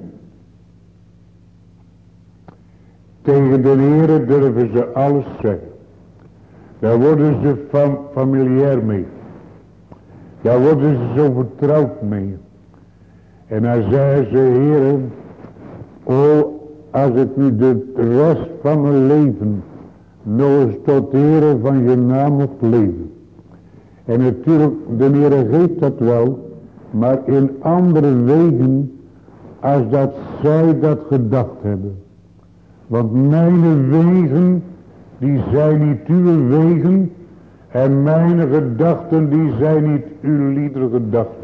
Tegen de Heere durven ze alles zeggen. Daar worden ze fam familiair mee. Daar worden ze zo vertrouwd mee. En dan zeggen ze, Heere, o, als ik nu de rest van mijn leven nog eens tot ere van je naam mocht leven. En natuurlijk, de Heere geeft dat wel, maar in andere wegen als dat zij dat gedacht hebben. Want mijn wegen, die zijn niet uw wegen. En mijn gedachten, die zijn niet uw liedere gedachten.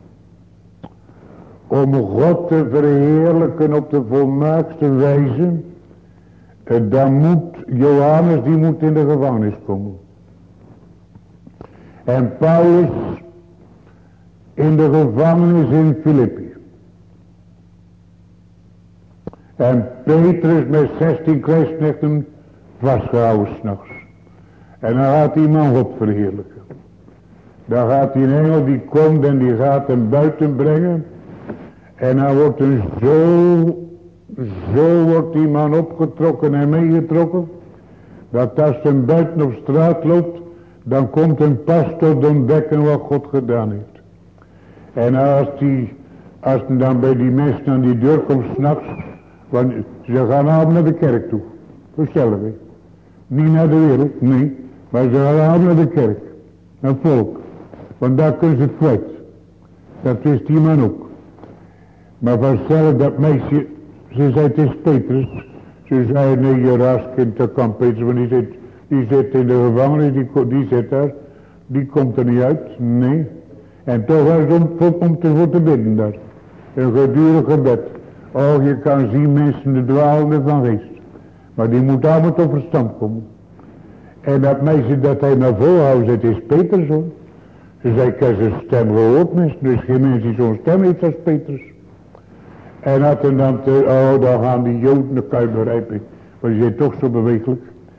Om God te verheerlijken op de volmaakste wijze. Dan moet Johannes, die moet in de gevangenis komen. En Paulus in de gevangenis in Filippi. En Petrus met zestien krijgsknechten vastgehouden s'nachts. En dan gaat die man God verheerlijken. Dan gaat die engel die komt en die gaat hem buiten brengen. En dan wordt hem zo, zo wordt die man opgetrokken en meegetrokken. Dat als hij buiten op straat loopt, dan komt een pastor te ontdekken wat God gedaan heeft. En als die, als hij dan bij die mensen aan die deur komt s'nachts, want ze gaan allemaal naar de kerk toe. Verstellen we. Niet naar de wereld, nee. Maar ze gaan allemaal naar de kerk. Naar volk. Want daar kunnen ze het kwijt. Dat wist die man ook. Maar vanzelf dat meisje, ze zei het is Petrus. Ze zei nee je raaskind, dat kan Petrus, want die zit, die zit in de gevangenis, die, die zit daar. Die komt er niet uit, nee. En toch was het om, om te, voor te bidden daar. Een gedurig gebed. Oh, je kan zien mensen de dwalende van geest. Maar die moet allemaal tot verstand komen. En dat meisje dat hij naar voren houdt, het is Petrus hoor. Ze zei, ik heb zijn stem gehoord, mensen. Dus geen mens die zo'n stem heeft als Petrus. En had hij dan, te, oh, dan gaan die Joden, dat kan je begrijpen. Maar die zijn toch zo bewegelijk.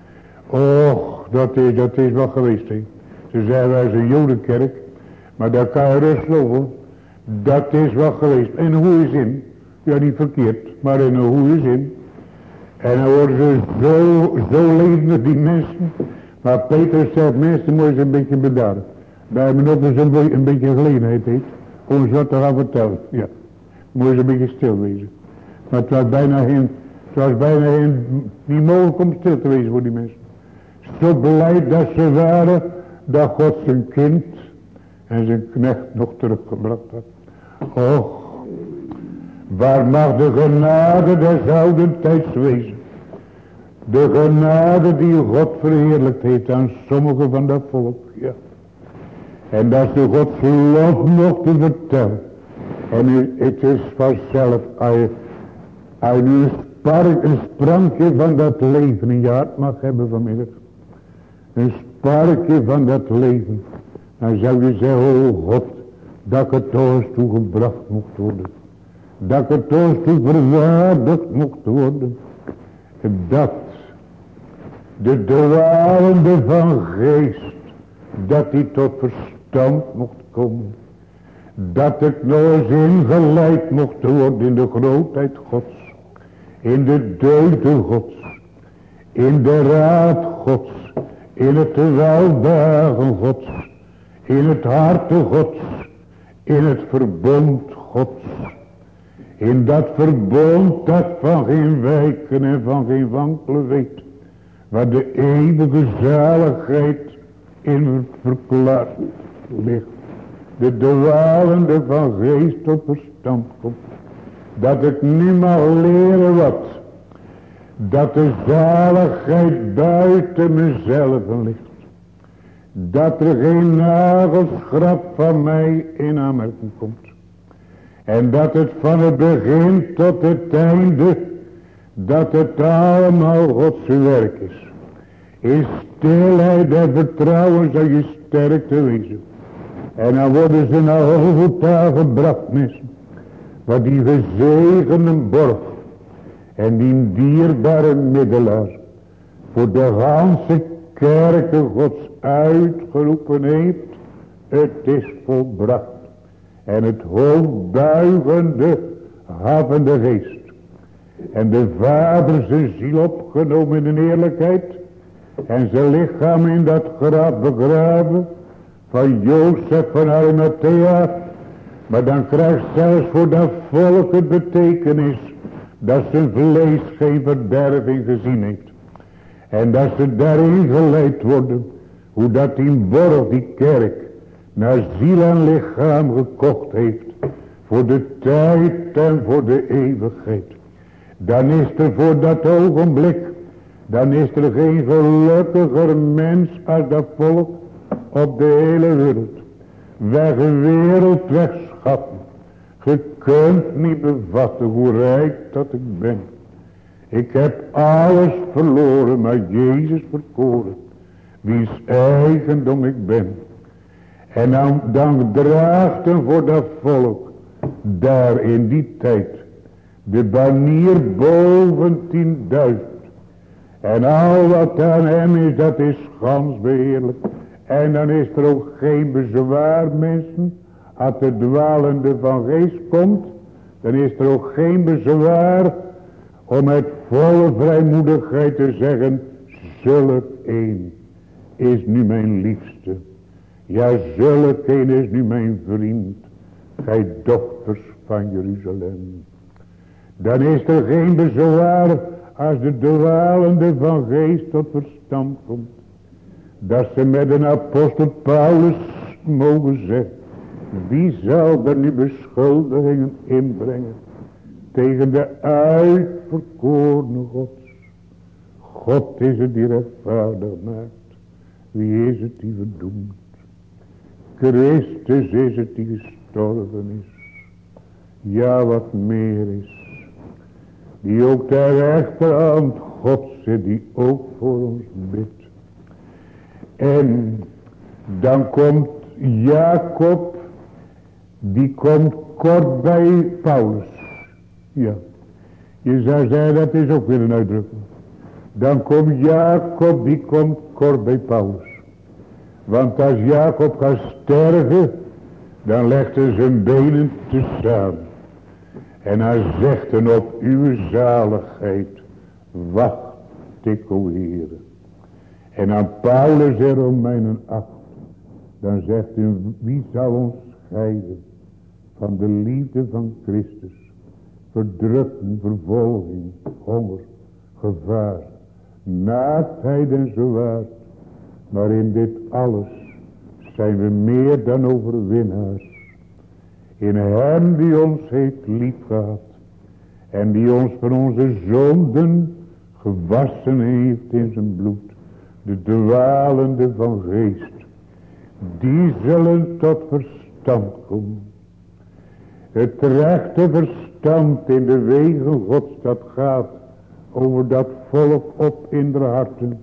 Och, dat is, dat is wat geweest, hè. Ze zei, wij zijn een Jodenkerk. Maar daar kan je rust over. Dat is wat geweest. In een goede zin. Ja, niet verkeerd, maar in een goede zin. En dan worden ze zo, zo levendig, die mensen. Maar Petrus zegt, mensen, moet je een beetje bedaren. Daar hebben we nog eens een, een beetje gelegenheid heeft. Om eens wat te gaan vertellen. Ja, moet je een beetje stil wezen. Maar het was bijna geen, het was bijna geen, niet mogelijk om stil te wezen voor die mensen. Zo blij dat ze waren, dat God zijn kind en zijn knecht nog teruggebracht had. Och. Waar mag de genade des oude tijds wezen? De genade die God verheerlijkt heeft aan sommigen van dat volk. Ja. En dat ze Gods lof mochten vertellen. En het is vanzelf, als je, als je nu een, spark, een sprankje van dat leven in je hart mag hebben vanmiddag. Een sparkje van dat leven. Dan zou je zeggen, oh God, dat ik het toch eens toegebracht mocht worden. Dat ik het toch eens toe verwaardigd mocht worden. Dat de dwalende van geest, dat die tot verstand mocht komen. Dat het nog eens ingeleid mocht worden in de grootheid Gods. In de deugden Gods. In de raad Gods. In het weldagen Gods. In het harte Gods. In het verbond Gods. In dat verbond dat van geen wijken en van geen wankelen weet. Waar de eeuwige zaligheid in verklaard ligt. De dwalende van geest tot verstand komt. Dat ik niet mag leren wat. Dat de zaligheid buiten mezelf ligt. Dat er geen nagelschrap van mij in aanmerking komt. En dat het van het begin tot het einde, dat het allemaal Gods werk is. In stilheid en vertrouwen zal je sterk te wezen. En dan worden ze naar overtuigen gebracht, mensen. Wat die gezegende borg en die dierbare middelaar voor de ganse kerken Gods uitgeroepen heeft. Het is volbracht. En het hoofdbuigende havende geest. En de Vader zijn ziel opgenomen in de eerlijkheid. En zijn lichaam in dat graf begraven. Van Jozef van Arimathea. Maar dan krijgt zelfs voor dat volk het betekenis. Dat zijn vlees geen verderving gezien heeft. En dat ze daarin geleid worden. Hoe dat die borg, die kerk. Naar ziel en lichaam gekocht heeft. Voor de tijd en voor de eeuwigheid. Dan is er voor dat ogenblik. Dan is er geen gelukkiger mens als dat volk op de hele wereld. Weg wereld, weg schatten. Je kunt niet bevatten hoe rijk dat ik ben. Ik heb alles verloren, maar Jezus verkoren. Wiens eigendom ik ben. En dan, dan draagt hem voor dat volk. Daar in die tijd. De banier boven tienduizend. En al wat aan hem is, dat is gans beheerlijk. En dan is er ook geen bezwaar, mensen. Als de dwalende van geest komt, dan is er ook geen bezwaar om met volle vrijmoedigheid te zeggen, zulk een is nu mijn liefste. Ja, zulk een is nu mijn vriend, gij dochters van Jeruzalem. Dan is er geen bezwaar als de dwalende van geest tot verstand komt. Dat ze met een apostel Paulus mogen zeggen. Wie zal er nu beschuldigingen inbrengen tegen de uitverkorene Gods? God is het die rechtvaardig maakt. Wie is het die verdoemt? Christus is het die gestorven is. Ja, wat meer is. Die ook ter rechterhand God zit, die ook voor ons bidt. En dan komt Jacob, die komt kort bij Paulus. Ja, je zou zeggen dat is ook weer een uitdrukking. Dan komt Jacob, die komt kort bij Paulus. Want als Jacob gaat sterven, dan legt hij zijn benen tezamen. En hij zegt dan op uw zaligheid, wacht ik o Heere. En aan Paulus in Romeinen acht, dan zegt hij, wie zal ons scheiden van de liefde van Christus? Verdrukking, vervolging, honger, gevaar, naaktheid en zwaard. Maar in dit alles zijn we meer dan overwinnaars. In hem die ons heeft liefgehad. En die ons van onze zonden gewassen heeft in zijn bloed. De dwalende van geest. Die zullen tot verstand komen. Het rechte verstand in de wegen Gods, dat gaat over dat volk op in de harten.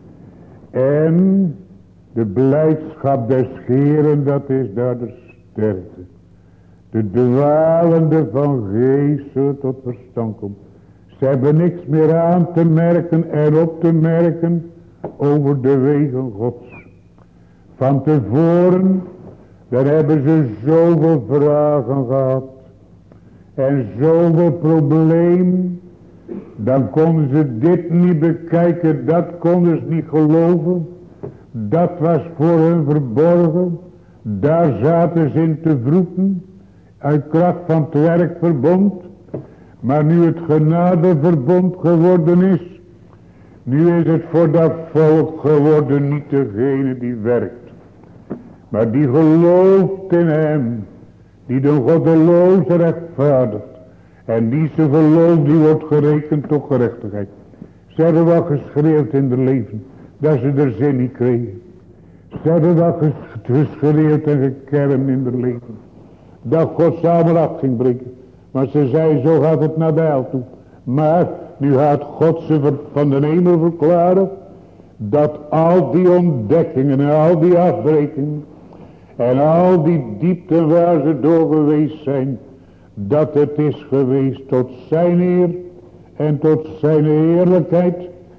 En de blijdschap des Heeren, dat is daar de sterkte. De dwalende van geest zullen tot verstand komen. Ze hebben niks meer aan te merken en op te merken over de wegen Gods. Van tevoren, daar hebben ze zoveel vragen gehad. En zoveel problemen. Dan konden ze dit niet bekijken, dat konden ze niet geloven. Dat was voor hen verborgen. Daar zaten ze in te vroeten. Uit kracht van het werkverbond. Maar nu het genadeverbond geworden is. Nu is het voor dat volk geworden niet degene die werkt. Maar die gelooft in hem. Die de goddeloze rechtvaardigt. En die zijn geloof die wordt gerekend tot gerechtigheid. Ze hebben wel geschreeuwd in hun leven. Dat ze er zin niet kregen. Ze hebben wel geschreeuwd en gekermd in hun leven. dat God ze allemaal af ging breken. Maar ze zei, zo gaat het naar de hel toe. Maar nu gaat God ze van de hemel verklaren, dat al die ontdekkingen en al die afbrekingen en al die diepten waar ze door geweest zijn, dat het is geweest tot zijn eer en tot zijn heerlijkheid.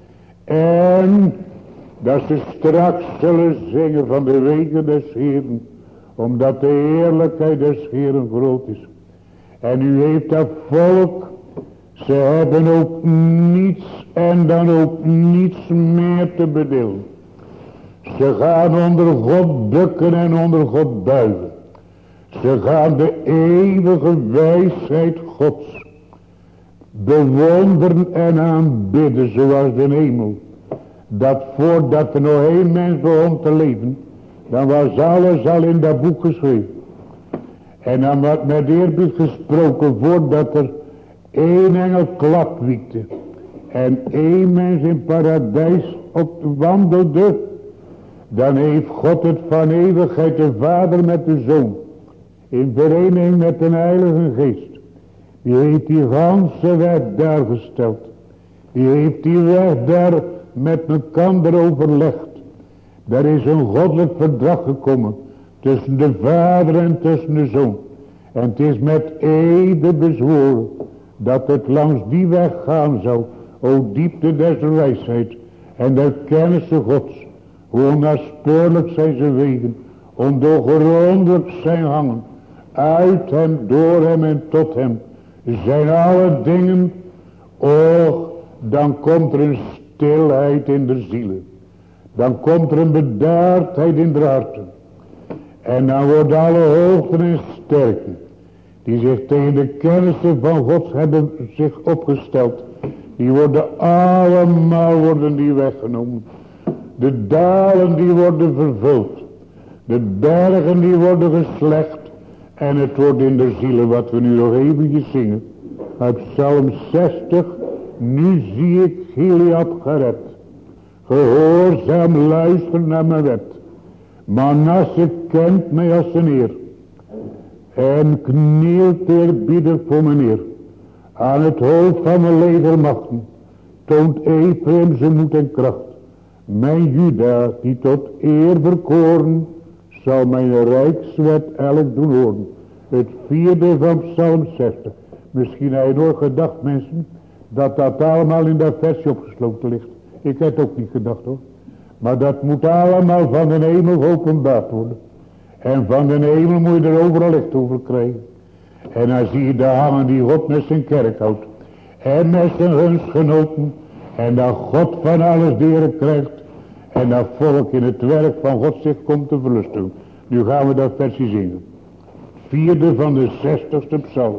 En dat ze straks zullen zingen van de wegen des Heeren, omdat de heerlijkheid des Heeren groot is. En u heeft dat volk, ze hebben ook niets en dan ook niets meer te bedelen. Ze gaan onder God bukken en onder God buigen. Ze gaan de eeuwige wijsheid Gods bewonderen en aanbidden zoals de hemel. Dat voordat er nog één mens begon te leven, dan was alles al in dat boek geschreven. En dan werd met eerbied gesproken voordat er één engel klap wiekte en één mens in paradijs op wandelde, dan heeft God het van eeuwigheid de Vader met de Zoon in vereniging met de Heilige Geest. Die heeft die ganse weg daar gesteld. Die heeft die weg daar met elkaar overlegd. Daar is een goddelijk verdrag gekomen tussen de Vader en tussen de Zoon. En het is met ede bezworen dat het langs die weg gaan zal. O diepte des wijsheid en der kennis Gods. Hoe onnaspeurlijk zijn zijn wegen, ondoorgrondelijk zijn hangen. Uit hem, door hem en tot hem zijn alle dingen. Och, dan komt er een stilheid in de zielen. Dan komt er een bedaardheid in de harten. En dan worden alle hoogten en sterken die zich tegen de kennissen van God hebben zich opgesteld, die worden allemaal worden die weggenomen. De dalen die worden vervuld. De bergen die worden geslecht. En het wordt in de zielen wat we nu nog eventjes zingen. Uit Psalm zestig. Nu zie ik Gilead gered. Gehoorzaam luister naar mijn wet. Manasse kent mij als een eer. En knielt eerbiedig voor mijn eer. Aan het hoofd van mijn legermachten toont Ephraim zijn moed en kracht. Mijn Juda, die tot eer verkoren, zal mijn rijkswet elk doen horen. Het vierde van Psalm zestig. Misschien heb je nooit gedacht, mensen, dat dat allemaal in dat versje opgesloten ligt. Ik heb het ook niet gedacht, hoor. Maar dat moet allemaal van de hemel geopenbaard worden. En van de hemel moet je er overal licht over krijgen. En dan zie je daar hangen die God met zijn kerk houdt. En met zijn gunstgenoten. En dat God van alles deren krijgt. En dat volk in het werk van God zich komt te verlusten. Nu gaan we dat versje zingen. Vierde van de zestigste psalm.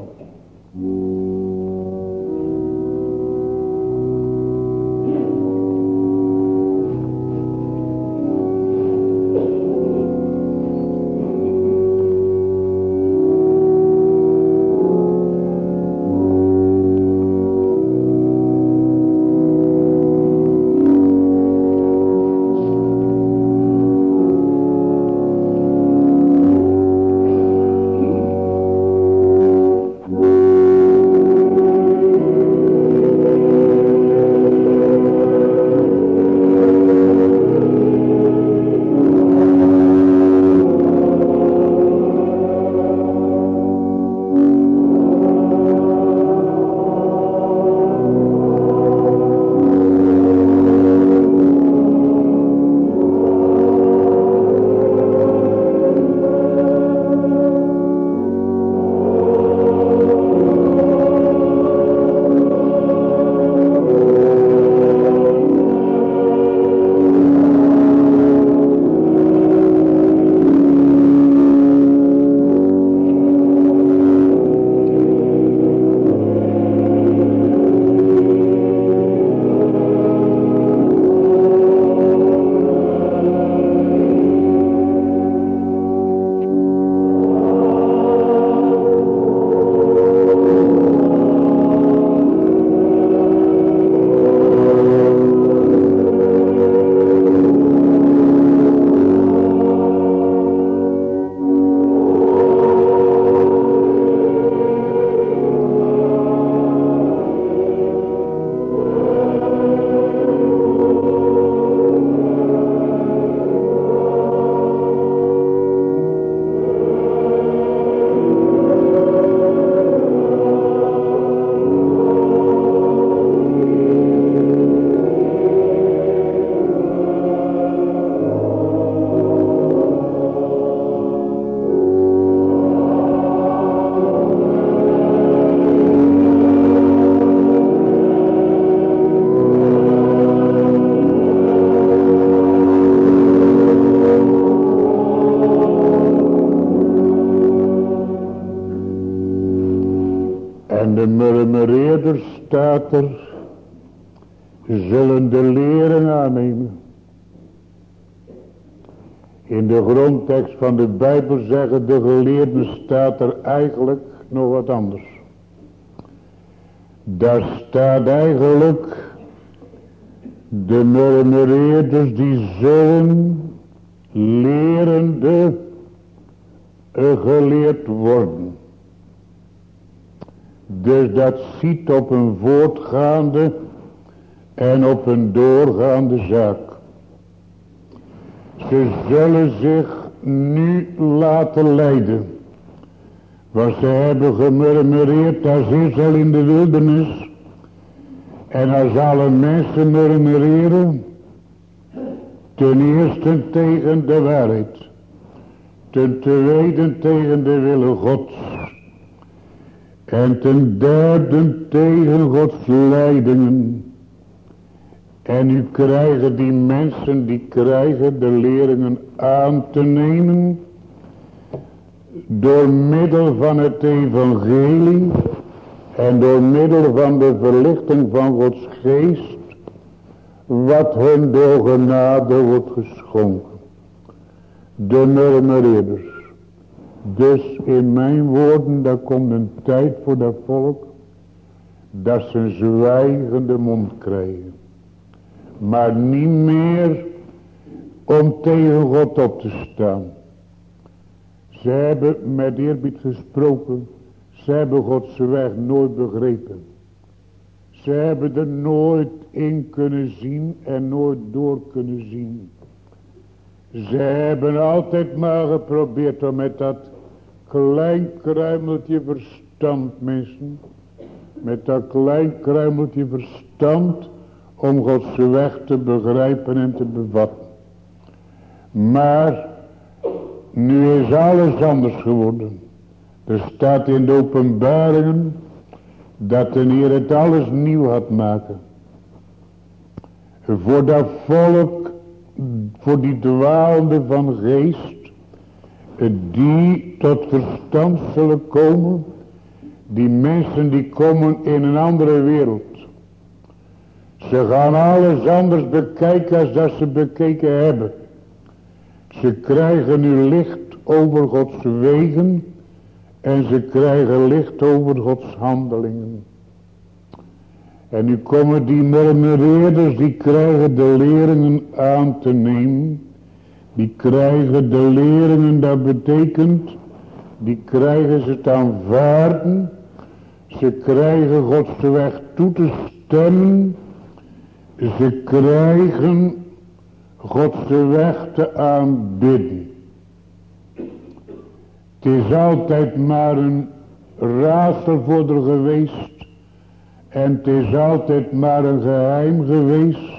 murmureerders staat er, zullen de lering aannemen. In de grondtekst van de Bijbel zeggen de geleerden staat er eigenlijk nog wat anders. Daar staat eigenlijk de murmureerders die zullen lerende geleerd worden. Dus dat ziet op een voortgaande en op een doorgaande zaak. Ze zullen zich nu laten leiden. Want ze hebben gemurmureerd als Israël in de wildernis. En als alle mensen murmureren. Ten eerste tegen de waarheid. Ten tweede tegen de wille Gods. En ten derde tegen Gods leidingen. En nu krijgen die mensen, die krijgen de leringen aan te nemen. Door middel van het evangelie. En door middel van de verlichting van Gods geest. Wat hun door genade wordt geschonken. De murmureerders. Dus in mijn woorden, daar komt een tijd voor dat volk. Dat ze een zwijgende mond krijgen. Maar niet meer om tegen God op te staan. Ze hebben met eerbied gesproken. Ze hebben Gods weg nooit begrepen. Ze hebben er nooit in kunnen zien en nooit door kunnen zien. Ze hebben altijd maar geprobeerd om met dat klein kruimeltje verstand, mensen. Met dat klein kruimeltje verstand om Gods weg te begrijpen en te bevatten. Maar nu is alles anders geworden. Er staat in de openbaringen dat de Heer het alles nieuw had maken. Voor dat volk, voor die dwaalde van geest, die tot verstand zullen komen, die mensen die komen in een andere wereld. Ze gaan alles anders bekijken als dat ze bekeken hebben. Ze krijgen nu licht over Gods wegen en ze krijgen licht over Gods handelingen. En nu komen die murmureerders, die krijgen de leringen aan te nemen. Die krijgen de leringen, dat betekent, die krijgen ze te aanvaarden. Ze krijgen Gods weg toe te stemmen. Ze krijgen Gods weg te aanbidden. Het is altijd maar een raadsel voor er geweest. En het is altijd maar een geheim geweest.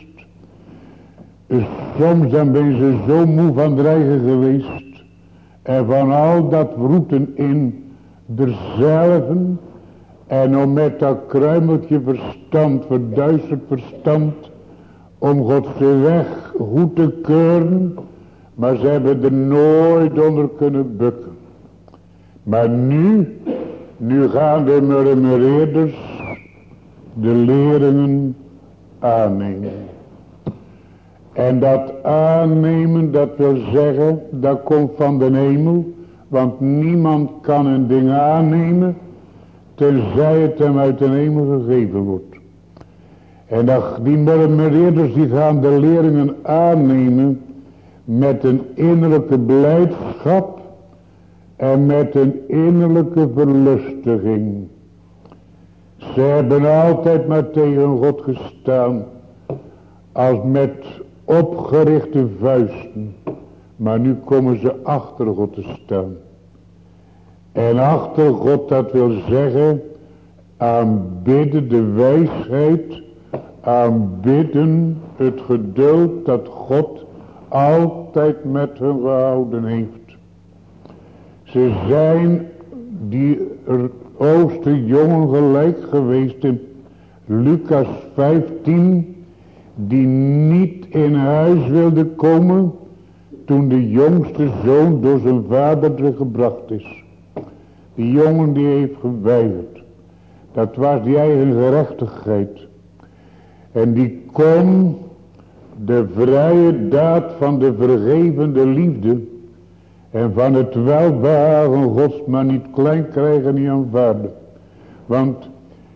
Soms dan ben ze zo moe van dreigen geweest. En van al dat roeten in derzelven. En om met dat kruimeltje verstand, verduisterd verstand. Om Gods weg goed te keuren. Maar ze hebben er nooit onder kunnen bukken. Maar nu, nu gaan de murmureerders de leringen aannemen. En dat aannemen, dat wil zeggen, dat komt van de hemel. Want niemand kan een ding aannemen, tenzij het hem uit de hemel gegeven wordt. En dat, die murmureerders die gaan de leringen aannemen met een innerlijke blijdschap en met een innerlijke verlustiging. Ze hebben altijd maar tegen God gestaan als met opgerichte vuisten. Maar nu komen ze achter God te staan. En achter God, dat wil zeggen, aanbidden de wijsheid, aanbidden het geduld dat God altijd met hun gehouden heeft. Ze zijn die oosterjongen gelijk geweest in Lucas vijftien, die niet in huis wilde komen toen de jongste zoon door zijn vader gebracht is. Die jongen die heeft geweigerd. Dat was die eigen gerechtigheid. En die kon de vrije daad van de vergevende liefde en van het welbehagen Gods maar niet klein krijgen, niet aanvaarden. Want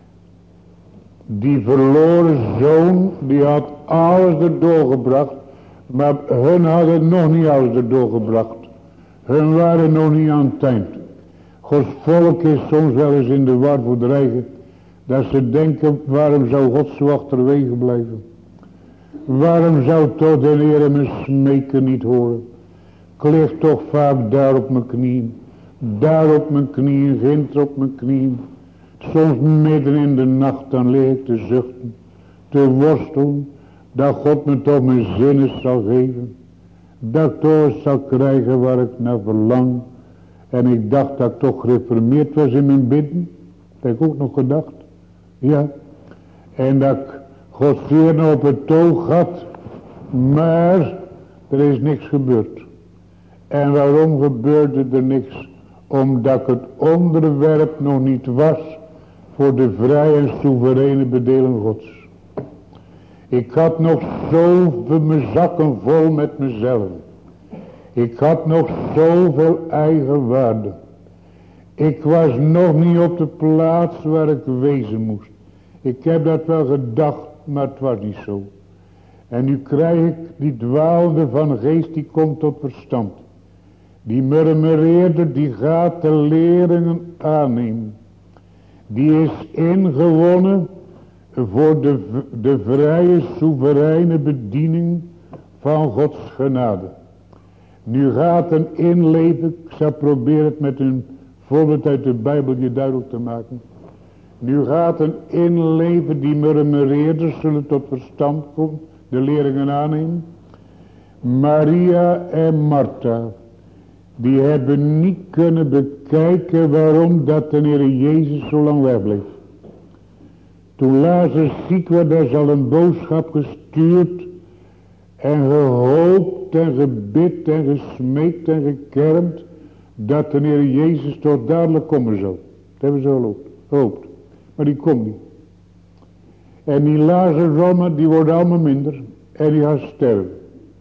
die verloren zoon, die had alles erdoor gebracht, maar hun hadden nog niet alles erdoor gebracht. Hun waren nog niet aan het eind. Gods volk is soms wel eens in de war voor dreigen, dat ze denken, waarom zou God zo achterwege blijven? Waarom zou toch de Heer mijn smeken niet horen? Ik lig toch vaak daar op mijn knieën, daar op mijn knieën, ginter op mijn knieën. Soms midden in de nacht, dan lig ik te zuchten, te worstelen, dat God me toch mijn zinnen zal geven. Dat ik toch zal krijgen waar ik naar verlang. En ik dacht dat ik toch gereformeerd was in mijn bidden. Dat heb ik ook nog gedacht. Ja. En dat ik Gods Heer op het oog had. Maar er is niks gebeurd. En waarom gebeurde er niks? Omdat ik het onderwerp nog niet was voor de vrije en soevereine bedeling Gods. Ik had nog zoveel mijn zakken vol met mezelf. Ik had nog zoveel eigen waarde. Ik was nog niet op de plaats waar ik wezen moest. Ik heb dat wel gedacht, maar het was niet zo. En nu krijg ik die dwaalde van geest, die komt tot verstand. Die murmureerder, die gaat de leringen aannemen. Die is ingewonnen voor de, de vrije, soevereine bediening van Gods genade. Nu gaat een inleven, ik zal proberen het met een voorbeeld uit de Bijbel je duidelijk te maken. Nu gaat een inleven, die murmureerders zullen tot verstand komen, de leringen aannemen. Maria en Martha, die hebben niet kunnen bekijken waarom dat de Heer Jezus zo lang wegbleef. Toen Lazarus ziek werd, daar is al een boodschap gestuurd en gehoopt en gebid en gesmeekt en gekermd dat de Heer Jezus toch dadelijk komen zou. Dat hebben ze gehoopt. Maar die komt niet. En die Lazarus, die worden allemaal minder. En die gaat sterven.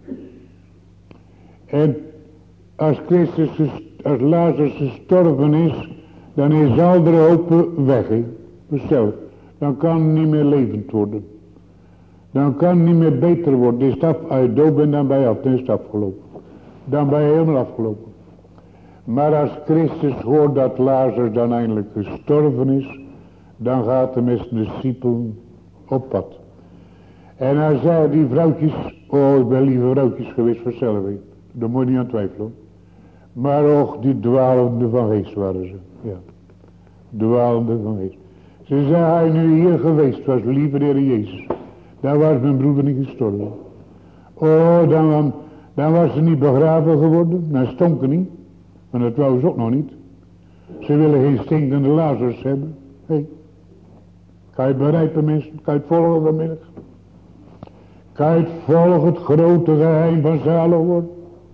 En als Christus, als Lazarus gestorven is, dan is al de hoop weg. He. Bestel. Dan kan het niet meer levend worden. Dan kan het niet meer beter worden. Die is af, als je dood bent, dan ben je af. Dan is het afgelopen. Dan ben je helemaal afgelopen. Maar als Christus hoort dat Lazarus dan eindelijk gestorven is, dan gaat hij met zijn discipelen op pad. En hij zei die vrouwtjes, oh ik ben lieve vrouwtjes geweest voor zelf. Daar moet je niet aan twijfelen. Maar ook die dwalende van geest waren ze. Ja. Dwalende van geest. Ze zei, hij nu hier geweest was, lieve de Heer Jezus. Daar was mijn broeder niet gestorven. Oh, dan, dan was ze niet begraven geworden. Dan stonk er niet. Maar dat wou ze ook nog niet. Ze willen geen stinkende Lazarus hebben. Hé. Hey. Kan je het begrijpen mensen? Kan je het volgen vanmiddag? Kan je het volgen, het grote geheim van zalig worden?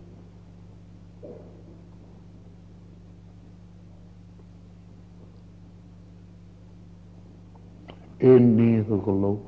Indien je gelooft,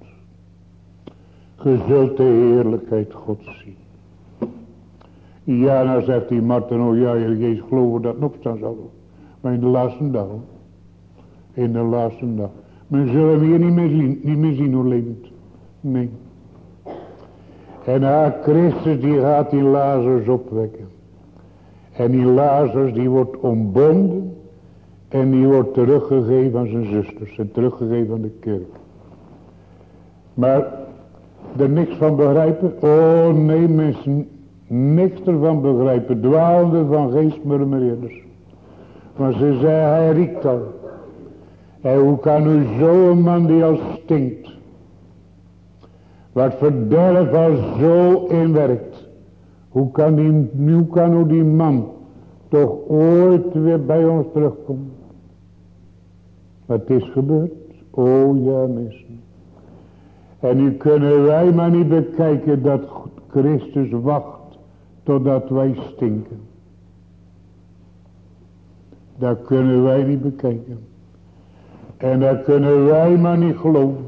ge zult de heerlijkheid Gods zien. Ja, nou zegt die Marten, oh ja, Jezus geloven dat het opstaan zal. Maar in de laatste dag, in de laatste dag. Men zullen hem hier niet meer zien, niet meer zien hoe levend. Nee. En haar Christus die gaat die Lazarus opwekken. En die Lazarus die wordt ontbonden. En die wordt teruggegeven aan zijn zusters. En teruggegeven aan de kerk. Maar er niks van begrijpen. Oh nee mensen. Niks ervan begrijpen. Dwaalde van geest murmureerders. Maar ze zei hij riekt al. En hoe kan u zo'n man die al stinkt. Wat verderf al zo inwerkt. Hoe kan die, nu kan u die man toch ooit weer bij ons terugkomen. Wat is gebeurd? Oh ja mensen. En nu kunnen wij maar niet bekijken dat Christus wacht totdat wij stinken. Dat kunnen wij niet bekijken. En dat kunnen wij maar niet geloven.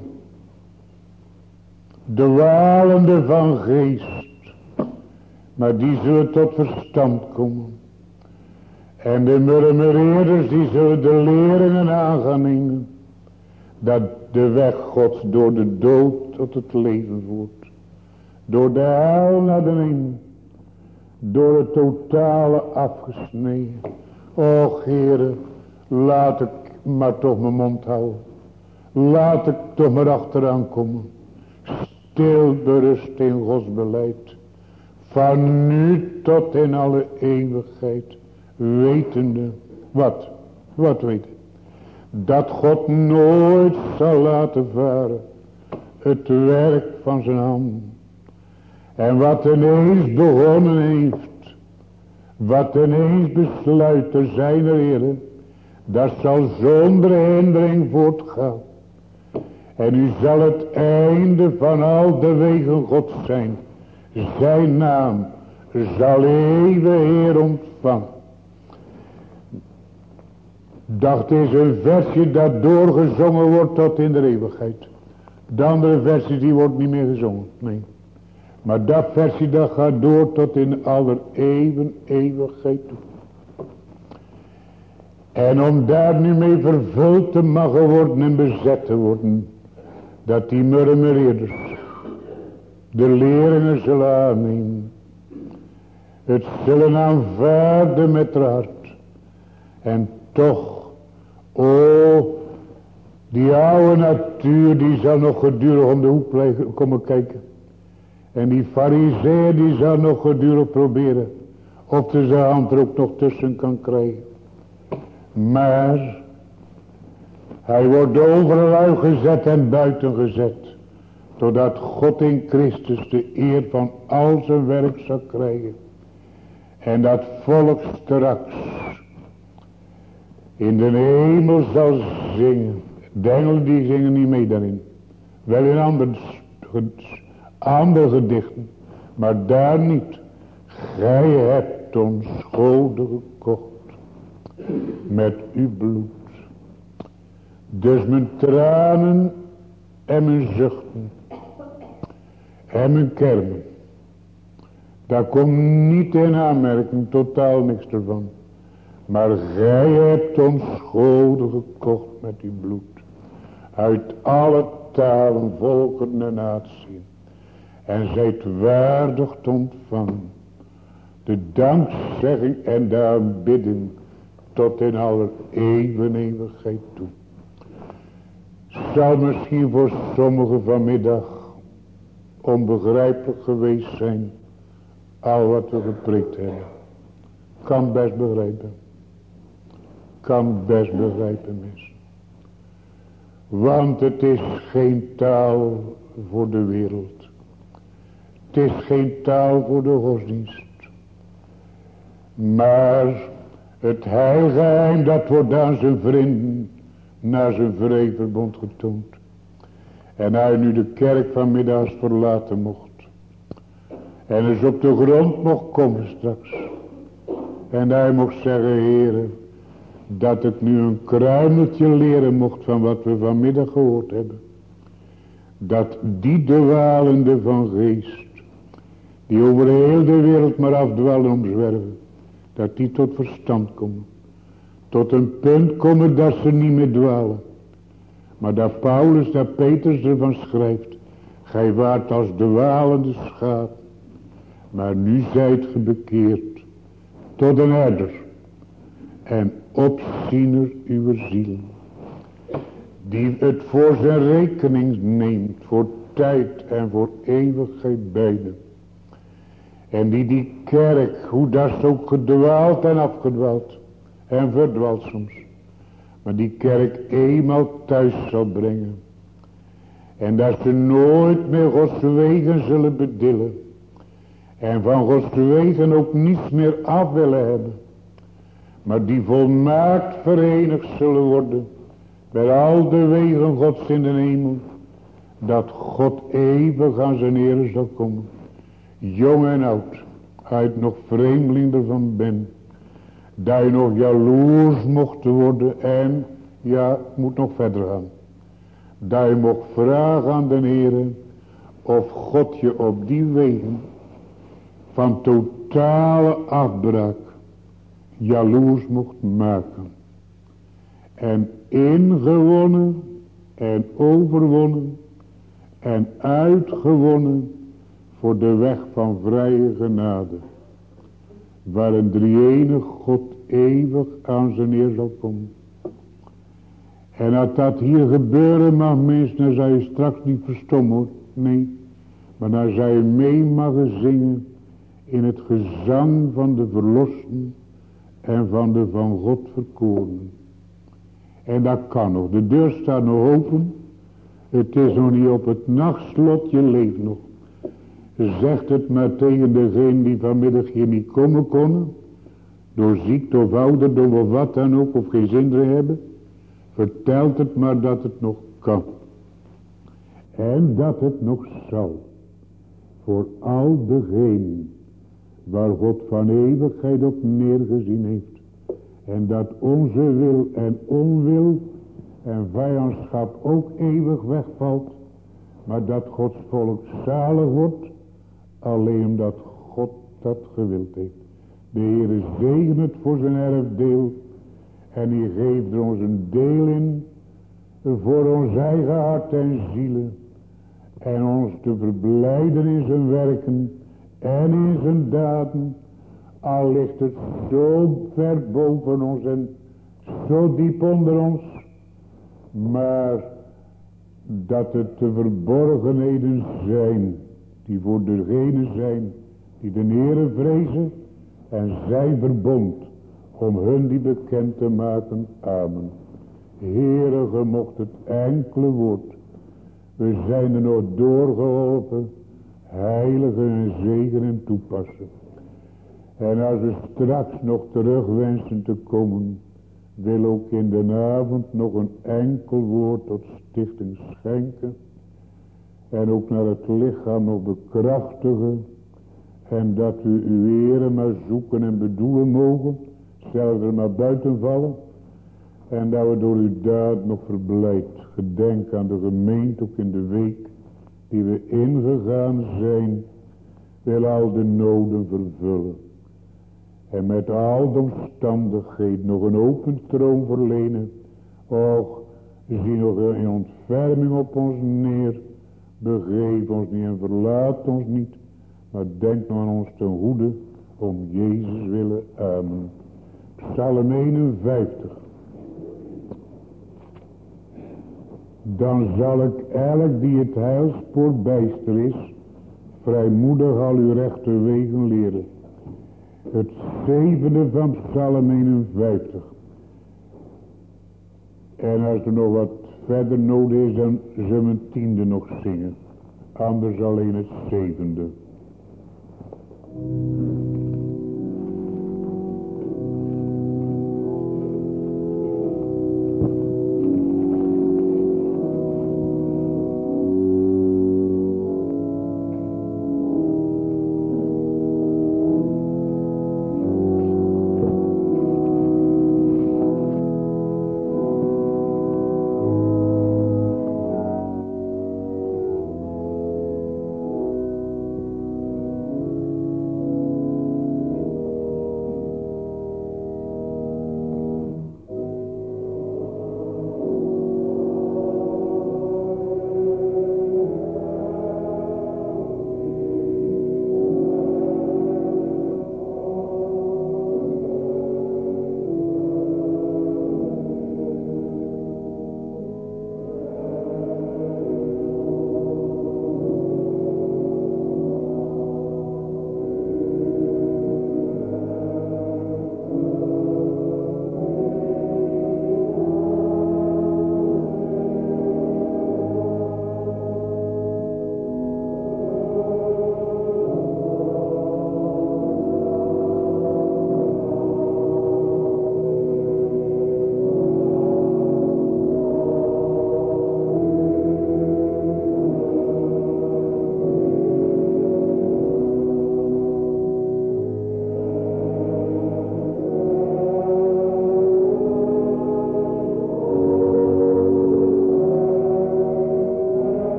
Dwalende van geest. Maar die zullen tot verstand komen. En de murmureerders die zullen de leringen aan gaan nemen. Dat de weg Gods door de dood tot het leven voert. Door de hel naar de hemel. Door het totale afgesneden. Och Heere, laat ik maar toch mijn mond houden. Laat ik toch maar achteraan komen. Stil berust in Gods beleid. Van nu tot in alle eeuwigheid. Wetende. Wat? Wat weten? Dat God nooit zal laten varen. Het werk van zijn hand. En wat ineens begonnen heeft. Wat ineens besluit te zijn, heren. Dat zal zonder hindering voortgaan. En u zal het einde van al de wegen God zijn. Zijn naam zal eeuwig Heer ontvangen. Dat is een versje dat doorgezongen wordt tot in de eeuwigheid. De andere versie die wordt niet meer gezongen. Nee. Maar dat versie dat gaat door tot in aller eeuwen eeuwigheid toe. En om daar nu mee vervuld te mogen worden en bezet te worden. Dat die murmureerders de leringen zullen aannemen. Het zullen aanvaarden met het hart. En toch, o, die oude natuur die zal nog gedurig om de hoek blijven komen kijken. En die farizeeën die zal nog gedurig proberen of de zijn hand er ook nog tussen kan krijgen. Maar hij wordt overal uitgezet en buiten gezet. Totdat God in Christus de eer van al zijn werk zal krijgen. En dat volk straks in de hemel zal zingen. De engelen die zingen niet mee daarin. Wel in andere, andere gedichten. Maar daar niet. Gij hebt ons goden gekocht. Met uw bloed. Dus mijn tranen en mijn zuchten. En mijn kermen. Daar komt niet in aanmerking. Totaal niks ervan. Maar gij hebt ons goden gekocht met uw bloed. Uit alle talen, volken en naties. En zijt waardig te ontvangen. De dankzegging en de aanbidding. Tot in alle eeuwen eeuwigheid toe. Zal misschien voor sommigen vanmiddag onbegrijpelijk geweest zijn. Al wat we gepreekt hebben. Kan best begrijpen. Kan best begrijpen, mensen. Want het is geen taal voor de wereld. Het is geen taal voor de godsdienst. Maar het heilgeheim dat wordt aan zijn vrienden naar zijn vredeverbond getoond. En hij nu de kerk vanmiddags verlaten mocht. En eens op de grond mocht komen straks. En hij mocht zeggen, Heere, dat ik nu een kruimeltje leren mocht van wat we vanmiddag gehoord hebben. Dat die dwalende van geest, die over heel de wereld maar afdwalen omzwerven, dat die tot verstand komen. Tot een punt komen dat ze niet meer dwalen. Maar dat Paulus, dat Petrus ervan schrijft. Gij waart als dwalende schaap. Maar nu zijt ge bekeerd. Tot een herder. En opziener uw ziel. Die het voor zijn rekening neemt. Voor tijd en voor eeuwigheid beide. En die die kerk, hoe dat is ook gedwaald en afgedwaald. En verdwaald soms. Maar die kerk eenmaal thuis zal brengen. En dat ze nooit meer Gods wegen zullen bedillen. En van Gods wegen ook niets meer af willen hebben. Maar die volmaakt verenigd zullen worden. Bij al de wegen Gods in de hemel. Dat God eeuwig aan zijn ere zal komen. Jong en oud. Uit nog vreemdeling ervan ben. Dat je nog jaloers mocht worden. En Ja, ik moet nog verder gaan. Dat je mocht vragen aan de Heer of God je op die wegen van totale afbraak jaloers mocht maken. En ingewonnen en overwonnen en uitgewonnen voor de weg van vrije genade. Waar een drie-enige God eeuwig aan zijn eer zal komen. En als dat hier gebeuren mag, mensen, dan zou je straks niet verstommen hoor. Nee, maar dan zou je mee mogen zingen in het gezang van de verlossen en van de van God verkoren. En dat kan nog, de deur staat nog open. Het is nog niet op het nachtslot, je leeft nog. Zegt het maar tegen degene die vanmiddag hier niet komen konden. Door ziekte of ouderdom of wat dan ook, of geen zin te hebben. Vertelt het maar dat het nog kan. En dat het nog zal. Voor al degenen waar God van eeuwigheid op neergezien heeft. En dat onze wil en onwil en vijandschap ook eeuwig wegvalt. Maar dat Gods volk zalig wordt. Alleen omdat God dat gewild heeft. De Heer zegen het voor zijn erfdeel. En hij geeft er ons een deel in. Voor ons eigen hart en zielen. En ons te verblijden in zijn werken. En in zijn daden. Al ligt het zo ver boven ons en zo diep onder ons. Maar dat het de verborgenheden zijn. Die voor degenen zijn die de Heere vrezen. En zijn verbond om hun die bekend te maken. Amen. Heere, ge mocht het enkele woord. We zijn er nog doorgeholpen. Heiligen en zegenen toepassen. En als we straks nog terug wensen te komen. Wil ook in de avond nog een enkel woord tot stichting schenken. En ook naar het lichaam nog bekrachtigen. En dat we uw ere maar zoeken en bedoelen mogen. Zelfs er maar buiten vallen. En dat we door uw daad nog verblijd. Gedenk aan de gemeente ook in de week die we ingegaan zijn. Wil al de noden vervullen. En met al de omstandigheden nog een open troon verlenen. Och, zie nog in ontferming op ons neer. Begeef ons niet en verlaat ons niet. Maar denk nog aan ons ten goede. Om Jezus willen. Amen. Psalm eenenvijftig. Dan zal ik elk die het heilspoor bijster is. Vrijmoedig al uw rechte wegen leren. Het zevende van Psalm eenenvijftig. En als er nog wat verder nodig is, dan zullen we een tiende nog zingen. Anders alleen het zevende.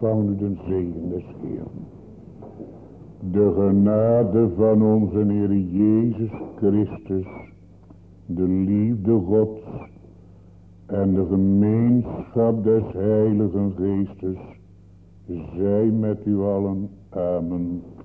ontvang nu de zegen des Heeren. De genade van onze Heer Jezus Christus, de liefde Gods en de gemeenschap des Heiligen Geestes, zij met u allen. Amen.